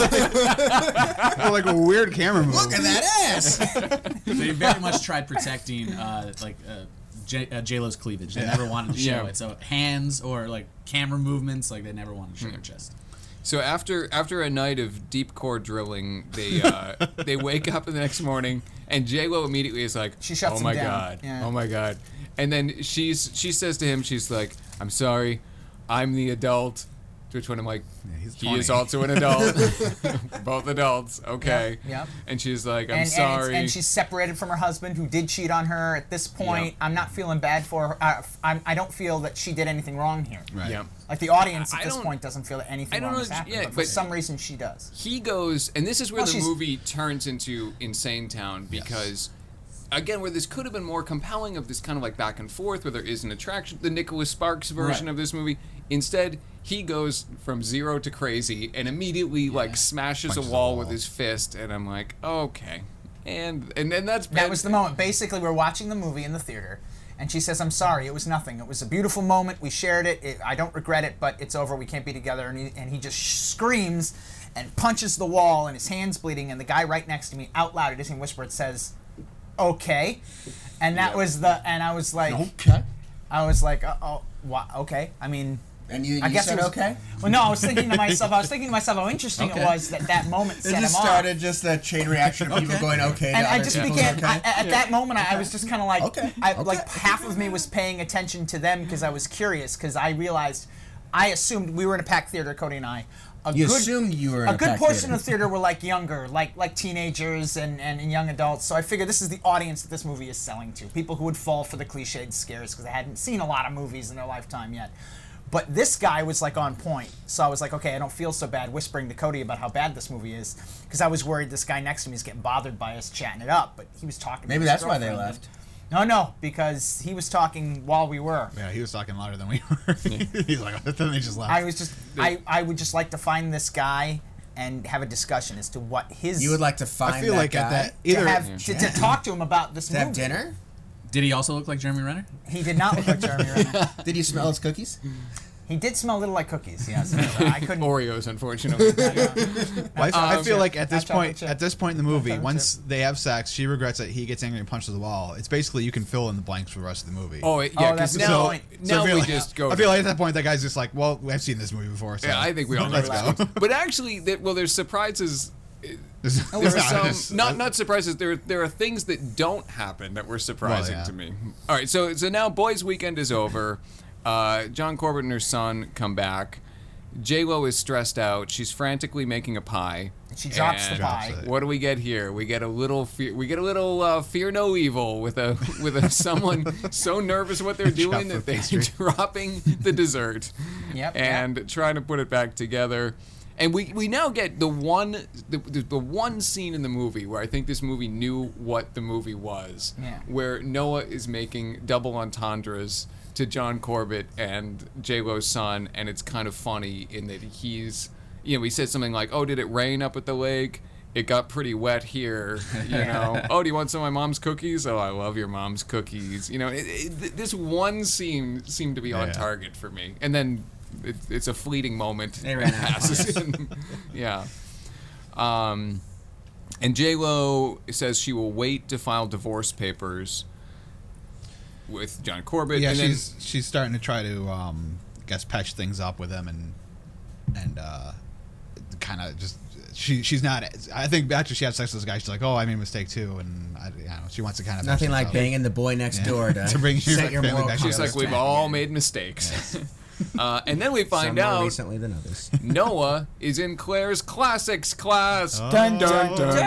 that? Like a weird camera move. Look at that ass. They very much tried protecting uh, like uh, J, uh, J-Lo's cleavage. They never wanted to show Yeah. it. So hands or like camera movements, like they never wanted to show her chest. So after after a night of deep core drilling, they uh, they wake up the next morning, and J Lo immediately is like, She shuts "Oh him my down. god, Yeah. oh my god," and then she's she says to him, she's like, "I'm sorry, I'm the adult." To which one I'm like, Yeah, he's he is twenty. also an adult. We're both adults, okay. Yeah, yeah. And she's like, I'm and, sorry. And, it's- and she's separated from her husband, who did cheat on her. At this point, Yeah. I'm not feeling bad for her. Uh, I'm, I don't feel that she did anything wrong here. Right. Yeah. Like the audience I at this don't- point doesn't feel that anything I don't wrong know, has happened, yeah, but for but- some reason she does. He goes, and this is where Well, the she's- movie turns into Insane Town because, again, where this could have been more compelling of this kind of like back and forth where there is an attraction, the Nicholas Sparks version Right. of this movie. Instead, he goes from zero to crazy and immediately like smashes Punches a a wall wall. with his fist, and I'm like, okay, and and then that's That was the moment. Basically, we're watching the movie in the theater, and she says, "I'm sorry. It was nothing. It was a beautiful moment. We shared it. it I don't regret it, but it's over. We can't be together." And he, and he just screams and punches the wall, and his hand's bleeding. And the guy right next to me, out loud, it doesn't whisper. It says, "Okay," and that Yep. was the. And I was like, Okay. I was like, uh, "Oh, wha- okay." I mean, And you, I you guess said it was okay? Well, no, I was thinking to myself. I was thinking to myself how interesting Okay. it was that that moment It set him just off. started just a chain reaction of people Okay. going okay. to And I other just people's began okay. I, at that moment. I, I was just kind of like, Okay, I, okay, like half of me was paying attention to them because I was curious because I realized, I assumed we were in a packed theater, Cody and I. A You good, assumed you were in a a good packed portion theater. of the theater were like younger, like like teenagers and, and, and young adults. So I figured this is the audience that this movie is selling to. People who would fall for the cliched scares because they hadn't seen a lot of movies in their lifetime yet. But this guy was like on point. So I was like, okay, I don't feel so bad whispering to Cody about how bad this movie is because I was worried this guy next to me is getting bothered by us chatting it up. But he was talking. Maybe to his that's why they girlfriend. left. No, no, because he was talking while we were. Yeah, he was talking louder than we were. He's like, then they just left. I was just, I, I would just like to find this guy and have a discussion as to what his. You would like to find I feel that like guy? at that to either have to, to talk to him about this to movie. have dinner? Did he also look like Jeremy Renner? He did not look like Jeremy Renner. Did you smell his cookies? He did smell a little like cookies. Yes, I couldn't. Oreos, unfortunately. Well, I, I feel chip. like at this Not chocolate point, chip. at this point in the movie, chocolate once they have sex, she regrets it. He gets angry and punches the wall. It's basically you can fill in the blanks for the rest of the movie. Oh, yeah, Oh, because that's a good now, point. now I feel we like, just go. I feel like at that point, that guy's just like, well, I've seen this movie before. So yeah, I think we all know let's that. go. But actually, there, well, there's surprises. This- There this- are this- some not not surprises. There there are things that don't happen that were surprising Well, yeah. to me. All right, so so now Boys Weekend is over. Uh, John Corbett and her son come back. J Lo is stressed out. She's frantically making a pie. She drops the And pie. Drops it. What do we get here? We get a little fear. We get a little uh, fear no evil with a with a someone so nervous what they're doing Drop that the they're pastry. dropping the dessert. Yep, And trying to put it back together. And we, we now get the one the, the, the one scene in the movie where I think this movie knew what the movie was. Yeah. Where Noah is making double entendres to John Corbett and J Lo's son, and it's kind of funny in that he's, you know, he says something like, "Oh, did it rain up at the lake? It got pretty wet here." You know, "Oh, do you want some of my mom's cookies? Oh, I love your mom's cookies." You know, it, it, th- this one scene seemed to be on Yeah. target for me, and then it, it's a fleeting moment. They ran out of passes. Yeah. Um, and J Lo says she will wait to file divorce papers with John Corbett. yeah, and then, she's she's starting to try to, um, I guess, patch things up with him and and uh, kind of just she she's not. I think after she had sex with this guy, she's like, oh, I made a mistake too, and I, you know, she wants to kind of Nothing like banging the boy next Yeah. door to, To bring your set your family moral back she's together. like, we've compass all back. made mistakes. uh, and then we Some find more out recently than others. Noah is in Claire's classics class. Dun, dun, dun,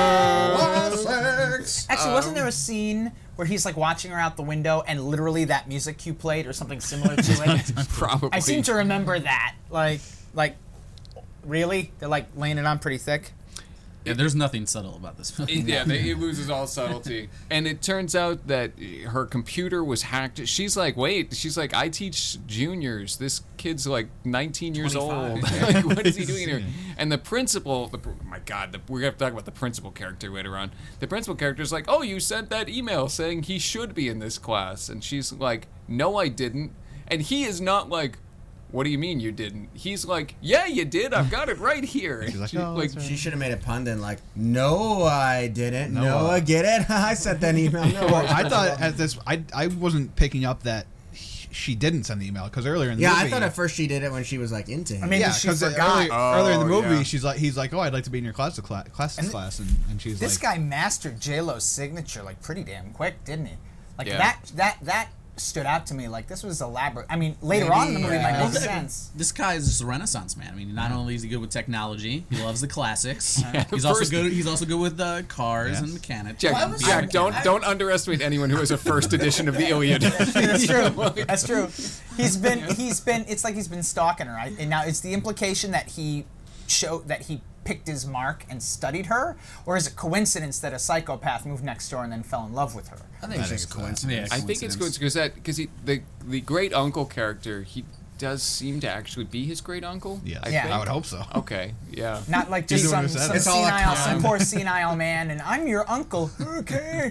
Classics. Actually, wasn't Um, there a scene where he's like watching her out the window and literally that music cue played or something similar to it? Probably. I seem to remember that. Like, like, really? They're like laying it on pretty thick. Yeah, there's nothing subtle about this film. Yeah, they, it loses all subtlety. And it turns out that her computer was hacked. She's like, wait, she's like, I teach juniors. This kid's like nineteen years old. Like, what is he doing here? And the principal, the, my God, the, we're going to talk about the principal character later on. The principal character's like, oh, you sent that email saying he should be in this class. And she's like, no, I didn't. And he is not like, what do you mean you didn't? He's like, yeah, you did. I've got it right here. She's like, She- "Oh, that's right." She should have made a pun then, like, no, I didn't. No, No, uh, I get it. I sent that email. No, Well, I thought at this, I I wasn't picking up that he- she didn't send the email because earlier in the yeah, movie, I thought at first she did it when she was like into him. I mean, yeah, she because forgot. earlier, earlier in the Oh, movie, yeah. she's like, he's like, oh, I'd like to be in your class, class, classes And class, and, and she's This like, guy mastered J Lo's signature like pretty damn quick, didn't he? Like Yeah. that that that stood out to me. Like this was elaborate. I mean, later Maybe, on in the movie, it might uh, make sense. This guy is just a renaissance man. I mean, not only is he good with technology, he loves the classics. he's the also first- good. He's also good with uh, cars Yes. and mechanics. Jack, Why was Jack, I- don't I- don't underestimate anyone who has a first edition of the Iliad. That's You true. know, like- That's true. He's been he's been. It's like he's been stalking her. Right? And now it's the implication that he showed that he picked his mark and studied her, or is it coincidence that a psychopath moved next door and then fell in love with her? I think it's I just think so. coincidence. Yeah. I think it's good because that because he the the great uncle character he does seem to actually be his great uncle. yes, I Yeah. think. I would hope so. Okay, yeah. Not like He's just the one some, who said some it. It's all a senile, con. some poor senile man, and I'm your uncle. Okay.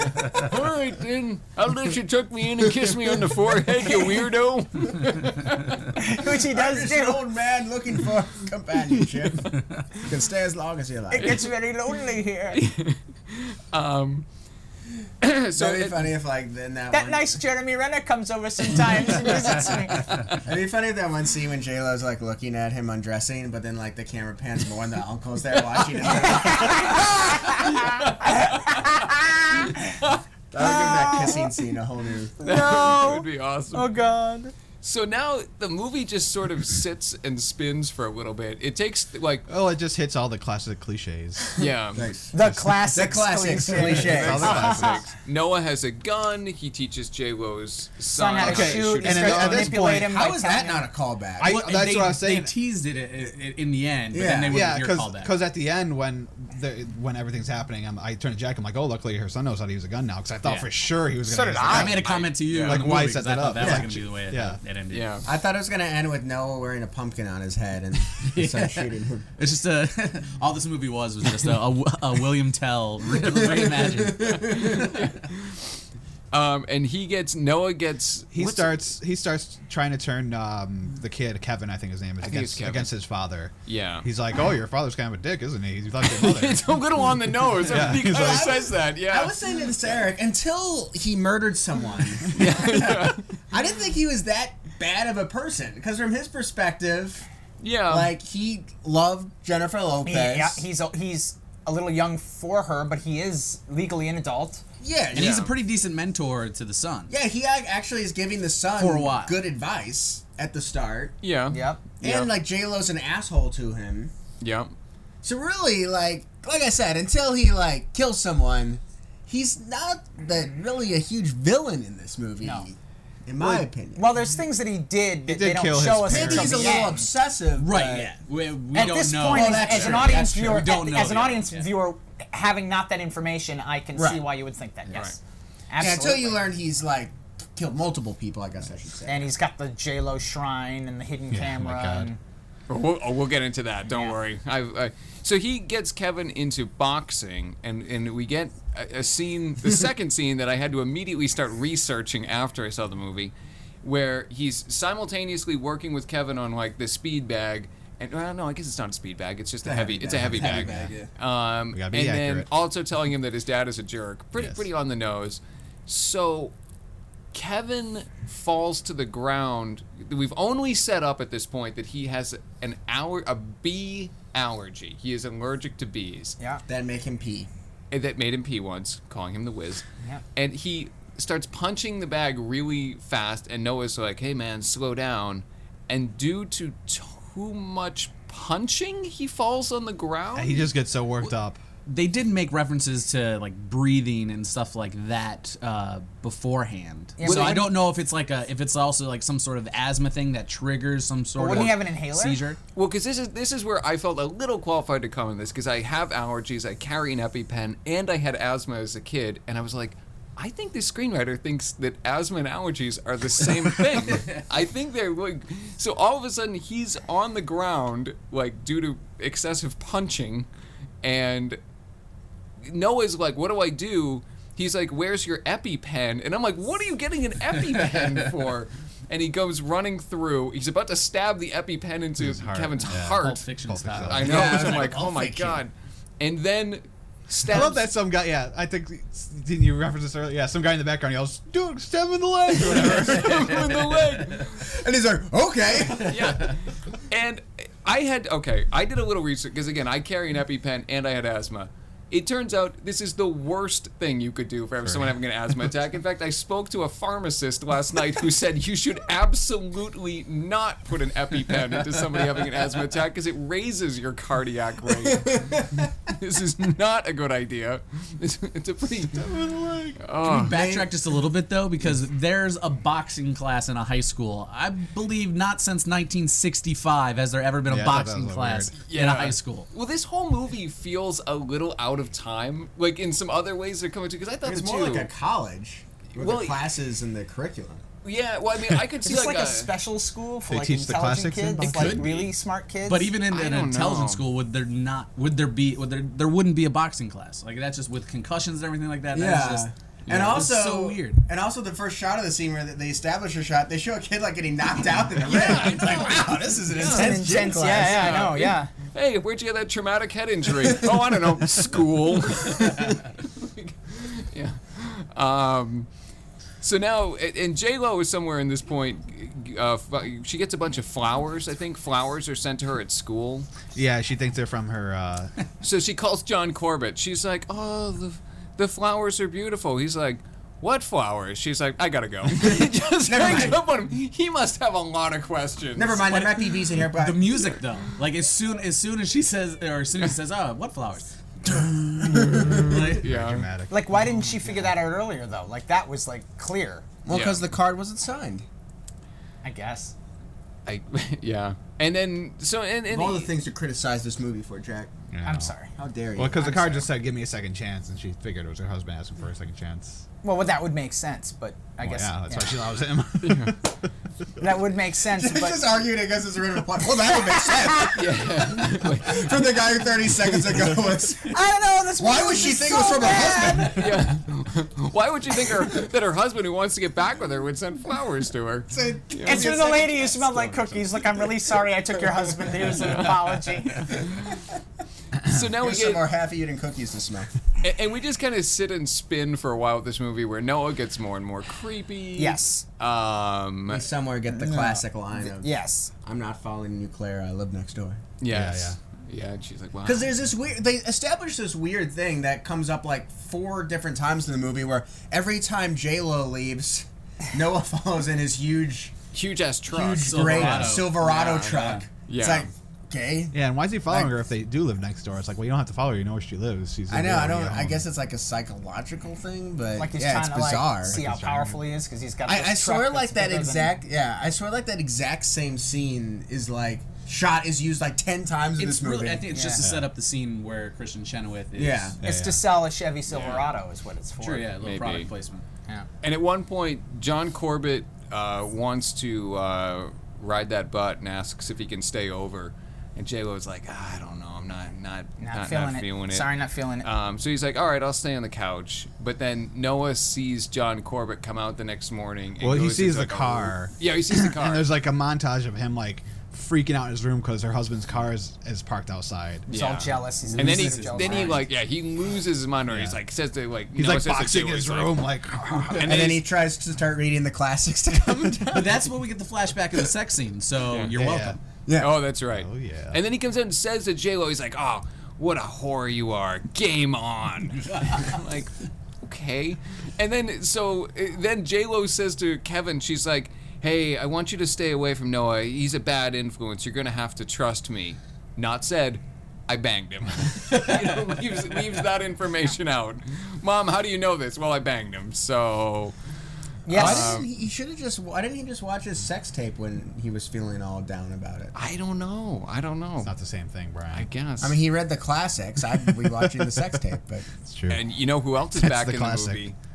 All right then, I'll let you tuck me in and kiss me on the forehead, you weirdo. Which he I'm does just an do. old man looking for companionship. You can stay as long as you It like. gets very lonely here. Um, so That'd be it- funny if, like, in that, That one, nice Jeremy Renner comes over sometimes and visits me. It'd be funny if that one scene when J Lo's like looking at him undressing, but then like the camera pans more when the uncle's there watching it. That would give that kissing scene a whole new. that No. would be awesome. Oh God. So now the movie just sort of sits and spins for a little bit. It takes like Oh, it just hits all the classic cliches. yeah. The classic. The classics, cliches. All the classics. Noah has a gun. He teaches J-Lo's son, Son how to Okay, shoot and and at- starts at to this manipulate point- him. How by is that telling not a him- callback? I- Well, that's they, what I was saying. They teased it i- i- in the end, but Yeah. then they wouldn't Yeah, hear because callback. at the end when the, when everything's happening, I'm, I turn to Jack. I'm like, oh, luckily her son knows how to use a gun now, because I thought Yeah. for sure he was So going to did use a I. I gun. made a comment to you, Yeah. in Like, the why movie, set 'cause I that thought up. that Yeah. was going to be the way it, Yeah. it ended. Yeah. I thought it was gonna end with Noah wearing a pumpkin on his head and his son shooting him. It's just a all this movie was was just a, a, a William Tell reimagined. Um, and he gets Noah gets He what's- starts. He starts trying to turn um, the kid, Kevin, I think his name is, I think against, it's Kevin. against his father. Yeah. He's like, oh, your father's kind of a dick, isn't he? You thought your mother. It's a little on the nose. Yeah. He He's kind of like- says that. Yeah. I was saying to this Eric until he murdered someone. yeah. I didn't think he was that bad of a person because from his perspective, yeah. like he loved Jennifer Lopez. He, yeah, he's a, he's a little young for her, but he is legally an adult. yeah, And he's a pretty decent mentor to the son. yeah. He ac- actually is giving the son For a while. good advice at the start, yeah. Yep. Yeah. and like J Lo's an asshole to him. Yeah. So really, like, like I said, until he like kills someone, he's not the, really a huge villain in this movie, No. in my opinion. Well, there's things that he did that did they don't kill his show us parents. Maybe until he's a the little end. obsessive, Right, but- yeah. We, we At don't this know. point, Oh, as, that's as an true. audience That's true. viewer, We don't as, know as an yet, audience yeah. viewer, having not that information, I can see Right. why you would think that. Yes, Yeah, absolutely. until you learn he's like killed multiple people, I guess I should say. And he's got the J Lo shrine and the hidden Yeah, camera. my God. And, Oh, We'll, oh, we'll get into that. Don't Yeah. worry. I, I, so he gets Kevin into boxing, and, and we get a, a scene, the second scene that I had to immediately start researching after I saw the movie, where he's simultaneously working with Kevin on like the speed bag. And well, no, I guess it's not a speed bag. It's just a, a heavy. heavy It's a bag. heavy Heavy bag. bag, Um, We gotta and be then accurate. also telling him that his dad is a jerk. Pretty, Yes. pretty on the nose. So Kevin falls to the ground. We've only set up at this point that he has an hour, a bee allergy. He is allergic to bees. yeah. That make him pee. And that made him pee once, calling him the Wiz. Yeah. And he starts punching the bag really fast, and Noah's like, hey man, slow down. And due to too much punching, he falls on the ground. He just gets so worked up. They did make references to like breathing and stuff like that uh, beforehand. Yeah, so but I wouldn't- don't know if it's like a if it's also like some sort of asthma thing that triggers some sort wouldn't of he have an inhaler? seizure. Well, because this is this is where I felt a little qualified to come in this, because I have allergies, I carry an EpiPen, and I had asthma as a kid, and I was like, I think this screenwriter thinks that asthma and allergies are the same thing. I think they're like, so all of a sudden he's on the ground like due to excessive punching, and Noah's like, what do I do? He's like, where's your EpiPen? And I'm like, what are you getting an EpiPen for? And he goes running through. He's about to stab the EpiPen into His heart, Kevin's yeah. heart. Pulp Fiction Pulp style. Fiction. I know. Yeah, so I'm like like, Pulp oh my Fiction. god. And then stabs. I love that some guy. Yeah, I think didn't you reference this earlier? Yeah, some guy in the background yells, "Dude, stab him in the leg!" or whatever. Stab him in the leg. And he's like, okay. Yeah. And I had okay. I did a little research because again, I carry an EpiPen and I had asthma. It turns out this is the worst thing you could do for someone having an asthma attack. In fact, I spoke to a pharmacist last night who said you should absolutely not put an EpiPen into somebody having an asthma attack because it raises your cardiac rate. This is not a good idea. It's, it's a pretty. Oh. Backtrack just a little bit though, because there's a boxing class in a high school. I believe not since nineteen sixty-five has there ever been a Yeah, I thought that boxing was class weird. in a high school. Well, this whole movie feels a little out of time. Like in some other ways they're coming to, because I thought It's the more two. like a college with Well, the classes and the curriculum. Yeah, well, I mean, I could Is see this like, like, a, a special school for They like teach the intelligent classics in kids, It like could be. really smart kids? But even in I an don't intelligent know. school, would there not? Would there be? Would there? There wouldn't be a boxing class. Like that's just with concussions and everything like that. That's just, and yeah, also, it's so weird. And also, the first shot of the scene where they establish a shot, they show a kid like getting knocked out in the ring. Yeah, It's like, wow, this is an It's intense, an gym intense, class. yeah, yeah, I know, yeah. hey, where'd you get that traumatic head injury? Oh, I don't know, school. Yeah. Um, so now, and J Lo is somewhere in this point. Uh, she gets a bunch of flowers. I think flowers are sent to her at school. Yeah, she thinks they're from her. Uh, So she calls John Corbett. She's like, "Oh, the the flowers are beautiful." He's like, "What flowers?" She's like, "I gotta go." He just Never hangs mind. up on him. He must have a lot of questions. Never mind, there might be bees in here, but The music though, like as soon as soon as she says, or as soon as she says, "Oh, what flowers?" Like, Yeah. dramatic. Like, why didn't she figure that out earlier though? Like that was like clear. well, because Yeah. the card wasn't signed. I guess. I, yeah. And then so and, and Of all the he- things to criticize this movie for, Jack. Yeah. I'm sorry. How dare you? Well, because the I'm card sorry. just said, "Give me a second chance," and she figured it was her husband asking for a second chance. Well, that would make sense, but I Well, guess yeah, that's yeah. why she loves him. that would make sense. Just, But just arguing against his original plot. Well, that would make sense. From the guy who thirty seconds ago was. I don't know. This Why movie would she is think so it was from her bad. husband? Yeah. Why would you think her that her husband who wants to get back with her would send flowers to her? It's for the lady who smelled like cookies. Look, I'm really sorry I took your husband. Here's an apology. So now we Here's some get more half-eaten cookies to smell. and, and we just kind of sit and spin for a while with this movie where Noah gets more and more creepy. Yes. Um. We somewhere get the classic line of, Yes. "I'm not following you, Claire. I live next door." Yes. Yeah. Yeah. And she's like, wow. Because there's this weird, they established this weird thing that comes up like four different times in the movie where every time J-Lo leaves, Noah follows in his huge, huge ass truck. huge gray Silverado. Silverado Yeah, truck. yeah. It's Yeah. like, okay. Yeah, and why is he following Like- her if they do live next door? It's like, well, you don't have to follow her. You know where she lives. She's I know, I don't, literally I home. guess it's like a psychological thing, but Like he's yeah, trying it's to bizarre. like see how he's trying to- powerful he is because he's got. I, This I truck swear like that's that bigger than- exact, yeah, I swear like that exact same scene is like, shot is used like ten times in It's this movie. really. I think it's just to Yeah. set up the scene where Christian Chenoweth is. Yeah. It's Yeah, to yeah. sell a Chevy Silverado is what it's for. Sure. Yeah. A little Maybe. product placement. Yeah. And at one point, John Corbett uh, wants to uh, ride that butt and asks if he can stay over. And J-Lo's like, ah, I don't know, I'm not not Not, not, feeling, not it. feeling it. Sorry, not feeling it. Um, so he's like, all right, I'll stay on the couch. But then Noah sees John Corbett come out the next morning. And Well, he goes sees into, the like, a- car. yeah, he sees the car. And there's like a montage of him like freaking out in his room because her husband's car is, is parked outside. He's yeah. all jealous. He's and then he, loses his then he mind. like, yeah, he loses his mind. Or he's Yeah. like, says to like, He's Noah like says to boxing J-Lo, his he's like- room, like, and then he tries to start reading the classics to come down. But that's when we get the flashback of the sex scene. So Yeah. you're Yeah, welcome. Yeah. Oh, that's right. Oh, yeah. And then he comes in and says to J-Lo, he's like, oh, what a whore you are. Game on. I'm like, okay. And then, so, uh, then J-Lo says to Kevin, she's like, hey, I want you to stay away from Noah. He's a bad influence. You're going to have to trust me. Not said, I banged him. You know, leaves, leaves that information out. Mom, how do you know this? Well, I banged him. So, Yes. Why didn't he, he should have just? Why didn't he just watch his sex tape when he was feeling all down about it? I don't know. I don't know. it's not the same thing, Brian. I guess. I mean, he read the classics. I'd be watching the sex tape, but It's true. And you know who else is That's back the in classic. the movie?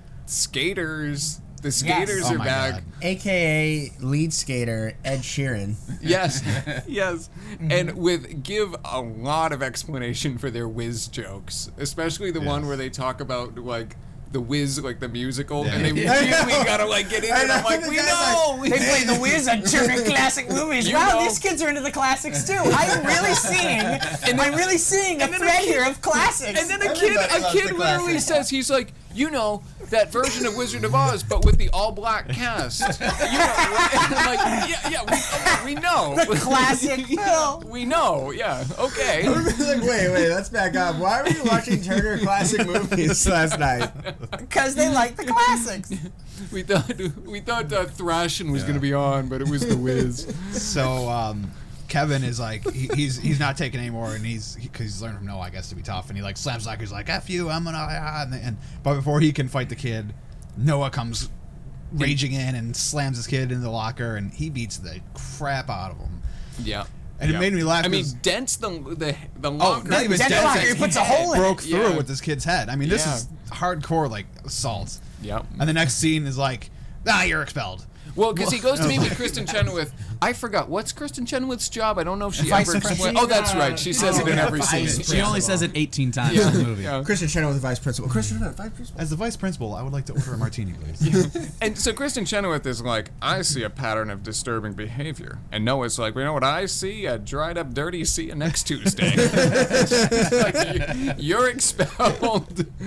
Skaters. The skaters Oh are my back. God. A K A lead skater Ed Sheeran. Yes, yes. And with give a lot of explanation for their whiz jokes, especially the one Yes. where they talk about like the Wiz, like the musical, Yeah. and they I really know. gotta like get into I it. I'm know, like, the we guy's know. like- we They play The Wiz on German classic movies. You Wow, know. these kids are into the classics too. I am really seeing, and I'm really seeing a then a thread kid- here of classics. And then a kid, Everybody a loves kid the literally classic. says, he's like, you know, that version of Wizard of Oz, but with the all-black cast. You know, and I'm like, yeah, yeah, we, we know. The classic film. We know, yeah, okay. like, wait, wait, let's back up. Why were you watching Turner classic movies last night? Because they like the classics. We thought we thought uh, Thrashing was gonna be on, but it was the Wiz. So um, Kevin is like he, he's he's not taking anymore, and he's because he's learned from Noah, I guess, to be tough, and he like slams like he's like F you, I'm gonna ah, and, and but before he can fight the kid, Noah comes raging in and slams his kid in the locker, and he beats the crap out of him. Yeah. And it Yeah. made me laugh I mean, 'cause- dents the the the Oh, locker. not even Dead dead locker, sex. he puts a hole in broke it. through Yeah. with this kid's head. I mean, this Yeah. is hardcore like assault. Yep. And the next scene is like, ah, you're expelled. Well, because he goes to Well- meet with Kristen Chenoweth. I forgot what's Kristen Chenoweth's job. I don't know if she Vice ever principal. explained. Oh, that's right. She says Oh, it in yeah, every vice scene. She only says it eighteen times in the movie. Yeah. Christian Chenoweth, the vice principal. Christian Chenoweth, vice principal. As the vice principal, I would like to order a martini, please. And so Kristen Chenoweth is like, I see a pattern of disturbing behavior. And Noah's like, well, you know what I see? A dried up, dirty see you next Tuesday. Like, you- you're expelled.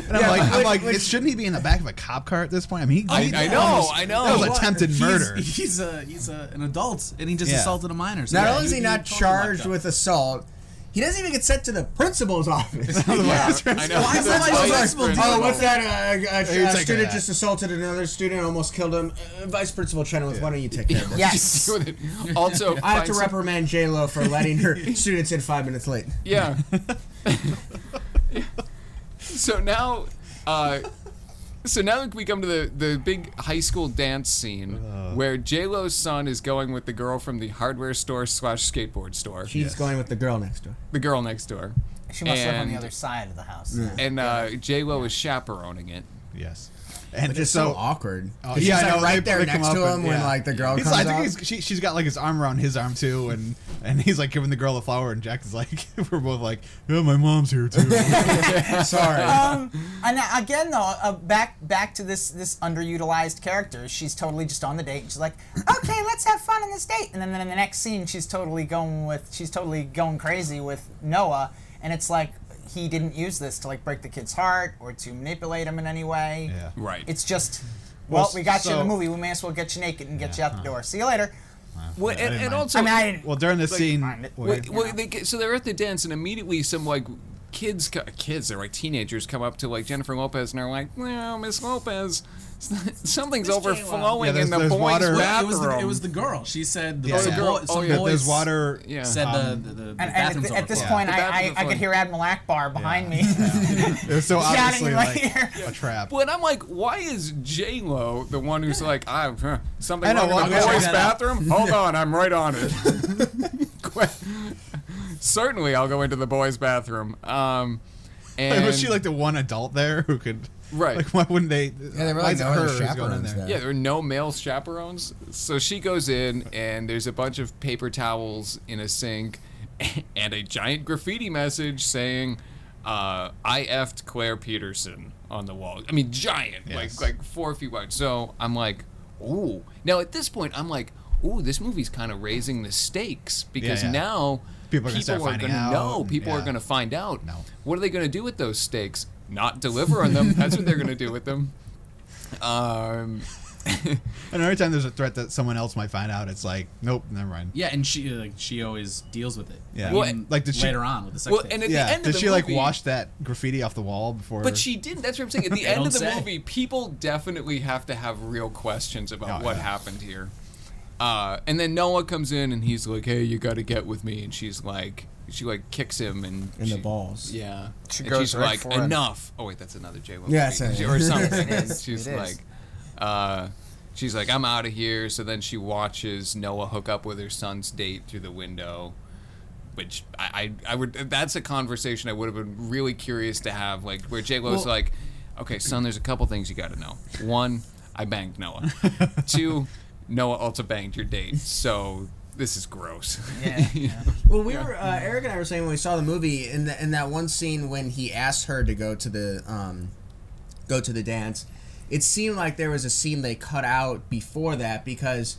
And I'm Yeah, like, I'm which- like, which- it, shouldn't he be in the back of a cop car at this point? I mean, he, I, he I know, almost- I know. That was What? attempted He's- murder. He's a he's a, an adult, and he just Yeah. assaulted a minor. So Not yeah, only is he you- not you totally charged lucked up. with assault, he doesn't even get sent to the principal's office. I know. Why is The the vice vice principal. principal Oh, what's that? Uh, a, a, It's a like student a- just assaulted another student, almost killed him. Uh, vice principal Chenoweth, why don't you take care of this? Yes. With it. Also, I have to finds- reprimand J Lo for letting her students in five minutes late. Yeah. So now, uh, so now we come to the, the big high school dance scene where J Lo's son is going with the girl from the hardware store slash skateboard store, She's going with the girl next door. the girl next door, She must live on the And- other side of the house. and uh, J Lo is chaperoning it. Yes. And Which is so, awkward. Oh, 'Cause she's yeah, I like know, right they- there they come next up to and- him when yeah. like the girl He's comes like, I up. think he's, she, she's got like his arm around his arm too, and and he's like giving the girl the flower, and Jack is like, we're both like, yeah, my mom's here too. Sorry. Um, and again, though, uh, back back to this this underutilized character. She's totally just on the date. And she's like, "Okay, let's have fun on this date." And then, then in the next scene, she's totally going with she's totally going crazy with Noah, and it's like he didn't use this to like break the kid's heart or to manipulate him in any way. Yeah. Right. It's just, well, Well, we got you in so- the movie. We may as well get you naked and get you out the door. See you later. Well, I and, didn't and mind. also, I mean, I didn't. Well, during this Like, scene, mind it. wait, well, well, they, get- so they're at the dance, and immediately some like kids, co- kids, they're like teenagers, come up to like Jennifer Lopez, and are like, "Well, Miss Lopez, something's overflowing Yeah, there's- in the there's boys' water- Well, bathroom." it was the, it was the girl. She said the, Yeah, some, yeah. boy, Oh, some yeah, boys there's water. Yeah. said Um, the, the, the, the And, and bathrooms at, at this overflowing. point, The I, I, bathrooms I are could hear Admiral Akbar behind me. It was so Shouting obviously in my like ear. a trap. Well, and I'm like, why is J Lo the one who's like, ah, huh, something I know, wrong well, in the I'll go boys' check that out. bathroom? Hold on, I'm right on it. Certainly, I'll go into the boys' bathroom. Um, and was she like the one adult there who could? Right. Like, why wouldn't they? Yeah, there were why like is it no other her who's going in chaperones there? there. Yeah, there are no male chaperones. So she goes in, and there's a bunch of paper towels in a sink, and a giant graffiti message saying, uh, "I effed Claire Peterson" on the wall. I mean, giant, Yes. like like four feet wide. So I'm like, ooh. Now at this point, I'm like, ooh, this movie's kind of raising the stakes because yeah. now People are gonna start are finding gonna out, know. People are yeah. going to find out. No. What are they going to do with those stakes? Not deliver on them. That's what they're going to do with them. Um. And every time there's a threat that someone else might find out, it's like, nope, never mind. Yeah, and she like she always deals with it. Yeah. Even Well, like, did she- later on with the sex Well, tape. and at Yeah. the end Did of the she like movie, wash that graffiti off the wall before? But she didn't. That's what I'm saying. At the They end don't of the say. movie, people definitely have to have real questions about Oh, what yeah. happened here. Uh, and then Noah comes in and he's like, "Hey, you got to get with me." And she's like, she like kicks him and In the she- balls. Yeah. She and goes she's right like, for it. "Enough." Oh wait, that's another J Lo. Yeah, movie. it's a- or something. It is. And she's It is. like, uh, she's like, "I'm out of here." So then she watches Noah hook up with her son's date through the window. Which I, I, I would. That's a conversation I would have been really curious to have, like where J Lo's Well- like, "Okay, son, there's a couple things you got to know. One, I banged Noah. Two, Noah also banged your date. So this is gross." Yeah, You yeah. know? Well, we were uh, Eric and I were saying when we saw the movie in the, in that one scene when he asked her to go to the um, go to the dance, it seemed like there was a scene they cut out before that because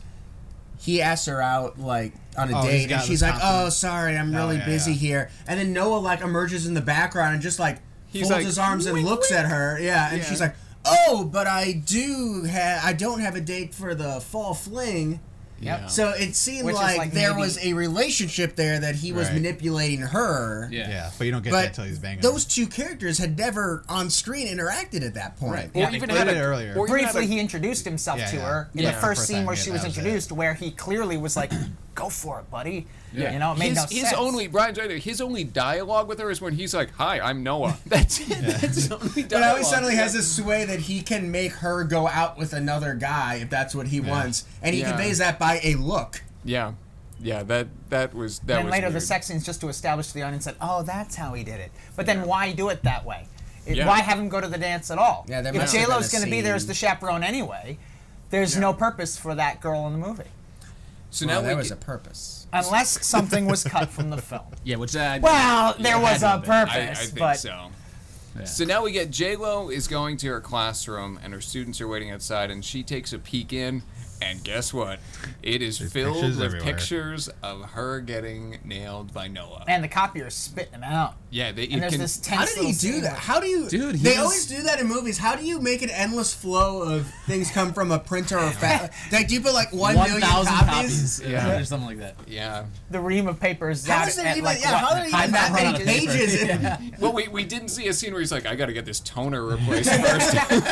he asked her out like on a Oh, he's date and got she's this like, confidence. "Oh, sorry, I'm Oh, really yeah, busy yeah. here," and then Noah like emerges in the background and just like He's folds like, his arms and "Wink, looks wink." at her, yeah, and Yeah. she's like, "Oh, but I do have I don't have a date for the fall fling." Yeah. So it seemed Which is like, like there maybe- was a relationship there that he was Right. manipulating her. yeah. Yeah, but you don't get that But until he's banging. those two characters had never on screen interacted at that point. Right. Or Yeah, even they had played a, it earlier. Or even had Briefly, a- he introduced himself Yeah, to yeah. her in Yeah. the The first first scene time, where yeah, she that was was it. introduced, where he clearly was like, "Go for it, buddy." Yeah. You know, it made his, no his sense. only Brian Joyner, his only dialogue with her is when he's like, "Hi, I'm Noah." That's it. That's his only dialogue. But now he suddenly has this sway that he can make her go out with another guy if that's what he wants, and he Yeah. conveys that by a look. Yeah, yeah. That that was that And was later, the weird. sex scenes just to establish to the audience that, oh, that's how he did it. But then why do it that way? It- Yeah. Why have him go to the dance at all? Yeah, there if must have J Lo's been a going to be there as scene. the chaperone anyway, there's no purpose for that girl in the movie. So Well, now there we was get- a purpose. Unless something was cut from the film. Yeah, which uh, Well, there was had a to have been. purpose, I, I think but so. Yeah. So now we get J Lo is going to her classroom and her students are waiting outside and she takes a peek in And guess what? It is There's filled pictures with everywhere. pictures of her getting nailed by Noah. And the copier is spitting them out. Yeah, they, And you there's can, this How tense did he little do scene that? where- How do you? Dude, he they was- always do that in movies. How do you make an endless flow of things come from a printer or fa- like? Do you put like one One million thousand copies? copies. Yeah. or something like that. yeah. the ream of paper is How out does there at even? like yeah, what, how did he five even that run many of paper? pages? Well, we, we didn't see a scene where he's like, I got to get this toner replaced first.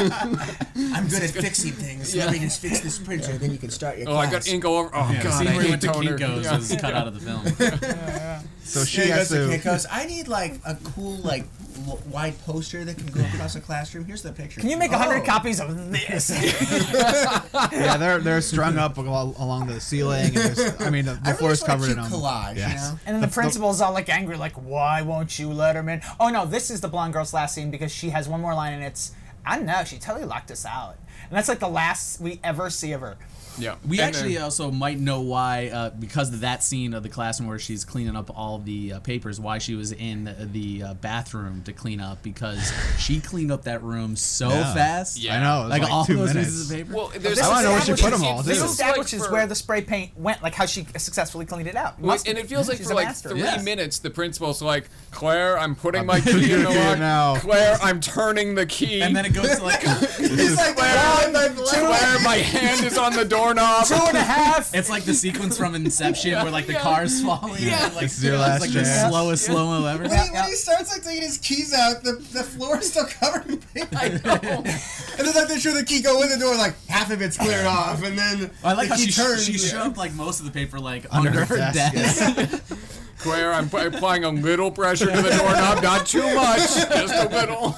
I'm good at fixing things. Let me just fix this printer, then you can start your oh, class. I got ink all over. Oh, Yeah, the God, scene I where he hate went to toner. Kinko's Yeah. was cut out of the film. So She she goes has to to. kid goes, I need like a cool like l- wide poster that can go across a classroom. Here's the picture. Can you make a hundred Oh. copies of this? Yeah, they're they're strung up al- along the ceiling. And there's, I mean, the, I the really floor is just want a covered in cute them. collage, Yes. you know? And then the principal's all like angry, like, why won't you let him in? Oh no, this is the blonde girl's last scene because she has one more line and it's, I don't know, she totally locked us out. And that's like the last we ever see of her. Yeah. We And actually then- also might know why, uh, because of that scene of the classroom where she's cleaning up all the uh, papers, why she was in the, the uh, bathroom to clean up, because she cleaned up that room so Yeah. fast. Yeah. I know. It was Like, like, all two those minutes. pieces of paper. Well, there's This I wanna know where she put 'em all, This too. Feels establishes like for- where the spray paint went, like how she successfully cleaned it out. Well, Must and have it feels been. like She's for a like master. three Yes. minutes, the principal's like, Claire, I'm putting I'm my key putting in your the key in lock. now. Claire, I'm turning the key. And then it goes to like, He's like, "Wow, my blood." Claire, my hand is on the doorknob. Two and a half. it's like the sequence from Inception where like the car's falling. Yeah. And, like, This is your it's last like the chance. slowest slow mo ever. When he, when he starts like taking his keys out, the, the floor is still covered in paper. I know. And then like they show the key go in the door, like half of it's cleared off, and then I like the how key she turns. she shoved like most of the paper like under, Under her her desk. desk, Claire, I'm p- applying a little pressure to the doorknob, not too much, just a little.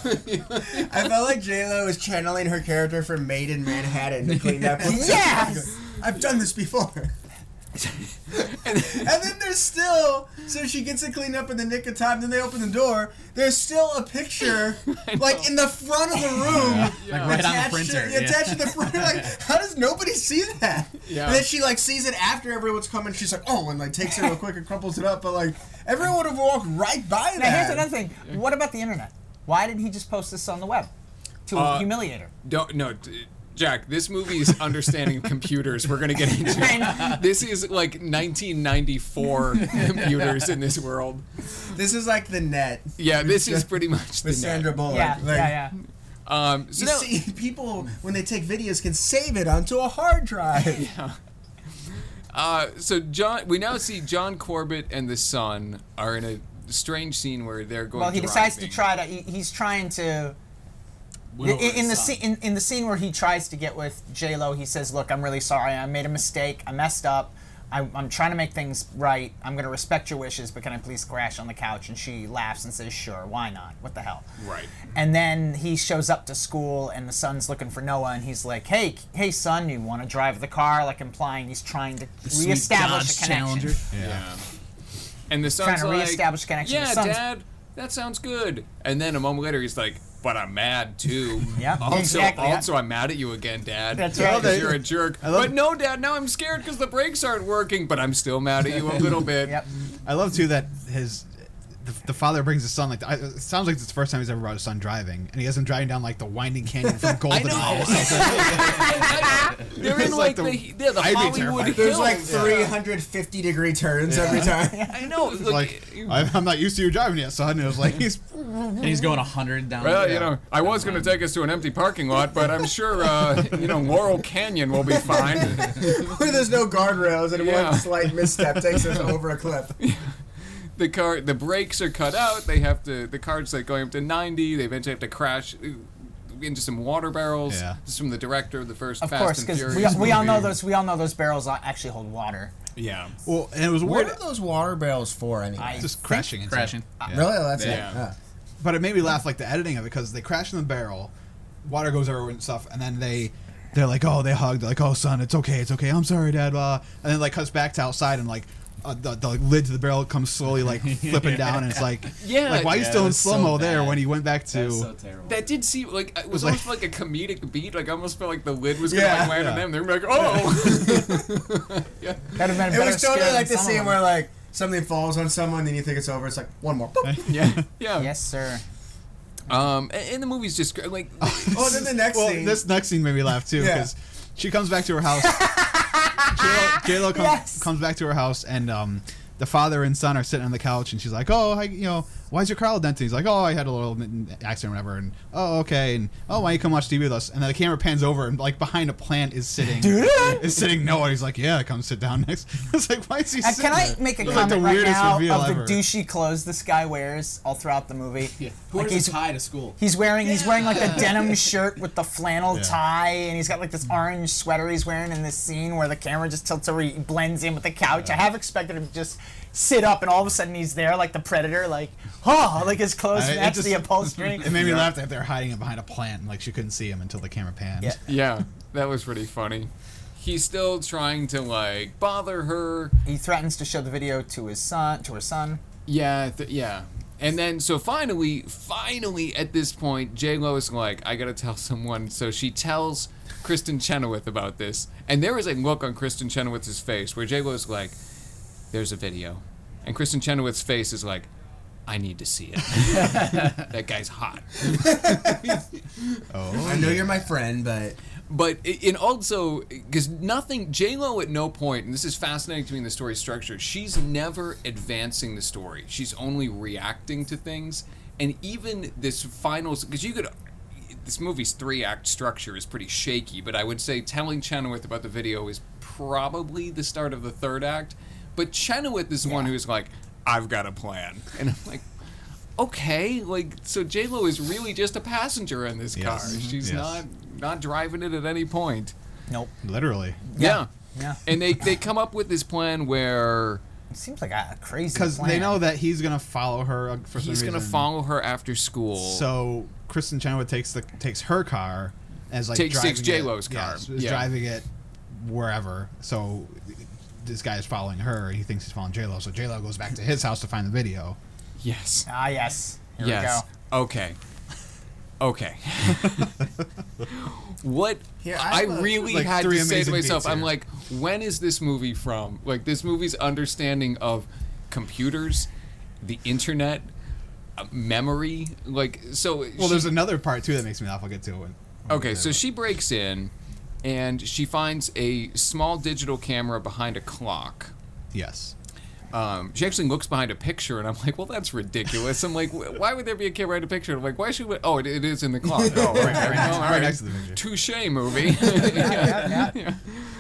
I felt like J Lo was channeling her character from Maid in Manhattan to clean that place. Yes! I've done this before. And then there's still, so she gets it cleaned up in the nick of time. Then they open the door. There's still a picture, like in the front of the room, Like right on the attached printer. To, yeah. attached to the printer. Like, how does nobody see that? Yeah. And then she like sees it after everyone's coming. She's like, oh, and like takes it real quick and crumples it up. But like everyone would have walked right by that. Now here's another thing. What about the internet? Why didn't he just post this on the web to Uh, humiliate her? Don't no, d- Jack. This movie's understanding computers. We're gonna get into. I know. This is like nineteen ninety-four computers in this world. This is like the net Yeah, this is pretty much the with Sandra net. Bullock. Yeah, Like, yeah, yeah. Um, so You now- see, people when they take videos can save it onto a hard drive. Uh, so John, we now see John Corbett and the son are in a strange scene where they're going. Well, he decides to driving. try to. He, he's trying to. Went In, over in the his son. scene, in, in the scene where he tries to get with J Lo, he says, "Look, I'm really sorry. I made a mistake. I messed up. I, I'm trying to make things right. I'm going to respect your wishes, but can I please crash on the couch?" And she laughs and says, "Sure, why not? What the hell?" Right. And then he shows up to school, and the son's looking for Noah, and he's like, "Hey, hey, son, you want to drive the car?" Like implying he's trying to Sweet reestablish Dodge a connection. Challenger. Yeah. And the son's Trying to like, reestablish connection. Yeah, The son's- Dad, that sounds good. And then a moment later, he's like, "But I'm mad too." Yeah, Also, exactly, yeah. also, I'm mad at you again, Dad. That's because right. You're a jerk. I love- But no, Dad, now I'm scared because the brakes aren't working. But I'm still mad at you a little bit. Yep. I love too that his the, the father brings his son like I, it sounds like it's the first time he's ever brought his son driving, and he has him driving down like the winding canyon from Golden Eye or something. They're in It's like, like the, the- yeah, the I'd be Hollywood terrified. Hills. There's like three hundred fifty degree turns every time. I know. It's Like, like I'm not used to you driving yet, son. And it was like he's And he's going a hundred down. well, the you know, I was going to take us to an empty parking lot, but I'm sure, uh, you know, Laurel Canyon will be fine. Where there's no guardrails and Yeah. one slight misstep takes us over a cliff. The car, the brakes are cut out. They have to. The car's like going up to ninety. They eventually have to crash into some water barrels. Yeah. This is from the director of the first Of Fast course, and because we, Furious we all know movie. those. We all know those barrels actually hold water. Yeah. well, and it was What weird. are those water barrels for anyway? I- Just crashing into crashing. it. Really? Oh, that's Yeah. it. Yeah. But it made me laugh, like the editing of it, because they crash in the barrel, water goes everywhere and stuff, and then they, they're like, oh, they hugged, like, oh, son, it's okay, it's okay, I'm sorry, Dad, blah. And then like cuts back to outside, and like uh, the, the lid to the barrel comes slowly like flipping down, and it's like, Yeah, like why are you yeah, still it in was so slow mo there bad. when he went back to? That's so terrible. That did seem like it was like- almost like a comedic beat. Like I almost felt like the lid was gonna Yeah. like, land on Yeah. them. They were like, oh. yeah. That'd have been a It better was totally scare like than the some of scene them. where like something falls on someone, then you think it's over. It's like one more. Boop. Yeah. Yeah. Yes, sir. Um, and, and the movie's just great. Like, Oh, then the next well, scene. this next scene made me laugh too, Yeah. because she comes back to her house. J Lo comes, Yes. comes back to her house, and um, the father and son are sitting on the couch, and she's like, "Oh, I, you know, why's your car all dented?" He's like, "Oh, I had a little accident, or whatever." And oh, okay, and oh, why you come watch T V with us? And then the camera pans over, and like behind a plant is sitting, is sitting Noah. He's like, "Yeah, come sit down next." It's like, why is he? And sitting can I there? make a It's like comment the right weirdest now reveal of the ever. douchey clothes this guy wears all throughout the movie? Yeah. Who Like wears he's a tie to school? he's wearing he's wearing like a denim shirt with the flannel Yeah. tie, and he's got like this orange sweater he's wearing in this scene where the camera just tilts over, he blends in with the couch. I have expected him to just sit up, and all of a sudden he's there like the Predator, like oh, like his clothes I- it match just- the upholstery. It made me laugh that they're hiding it behind a plant, and like she couldn't see him until the camera panned. Yeah. Yeah, that was pretty funny. He's still trying to like bother her. He threatens to show the video to his son, to her son. Yeah, th- yeah. And then, so finally, finally, at this point, J Lo is like, I gotta tell someone. So she tells Kristen Chenoweth about this, and there is a look on Kristen Chenoweth's face where J Lo is like, "There's a video," and Kristen Chenoweth's face is like, "I need to see it." That guy's hot. Oh, I know you're my friend, but But i- and also because nothing, J Lo at no point, and this is fascinating to me in the story structure. She's never advancing the story. She's only reacting to things, and even this final, because you could, this movie's three act structure is pretty shaky. But I would say telling Chenoweth about the video is probably the start of the third act. But Chenoweth is the one who's like, I've got a plan, and I'm like. Okay, like so J Lo is really just a passenger in this car. Yes. She's Yes. not not driving it at any point. Nope. literally. Yeah. Yeah. And they, they come up with this plan where It seems like a crazy Because plan. they know that he's gonna follow her uh, for some he's going to reason. follow her after school. So Kristen Chenoweth takes the takes her car as like Takes- driving takes J-Lo's it, car. yes, is Yeah. driving it wherever. So this guy is following her. He thinks he's following J Lo. So J Lo goes back to his house to find the video. yes. Ah, yes. Here yes. we go. Okay. Okay. What Here, I, I have a- really Like had three to say to amazing myself, beats I'm here. like, when is this movie from? Like, this movie's understanding of computers, the internet, uh, memory. Like, so. Well, she- there's another part too that makes me laugh. I'll get to it. Okay, so she breaks in, and she finds a small digital camera behind a clock. Yes. Um, she actually looks behind a picture, and I'm like, well, that's ridiculous. I'm like, wh- why would there be a camera behind a picture? I'm like, why should we? Oh, it, it is in the clock. Oh, right, right, next- oh, all right right. next to the picture. Touche movie. Yeah, yeah.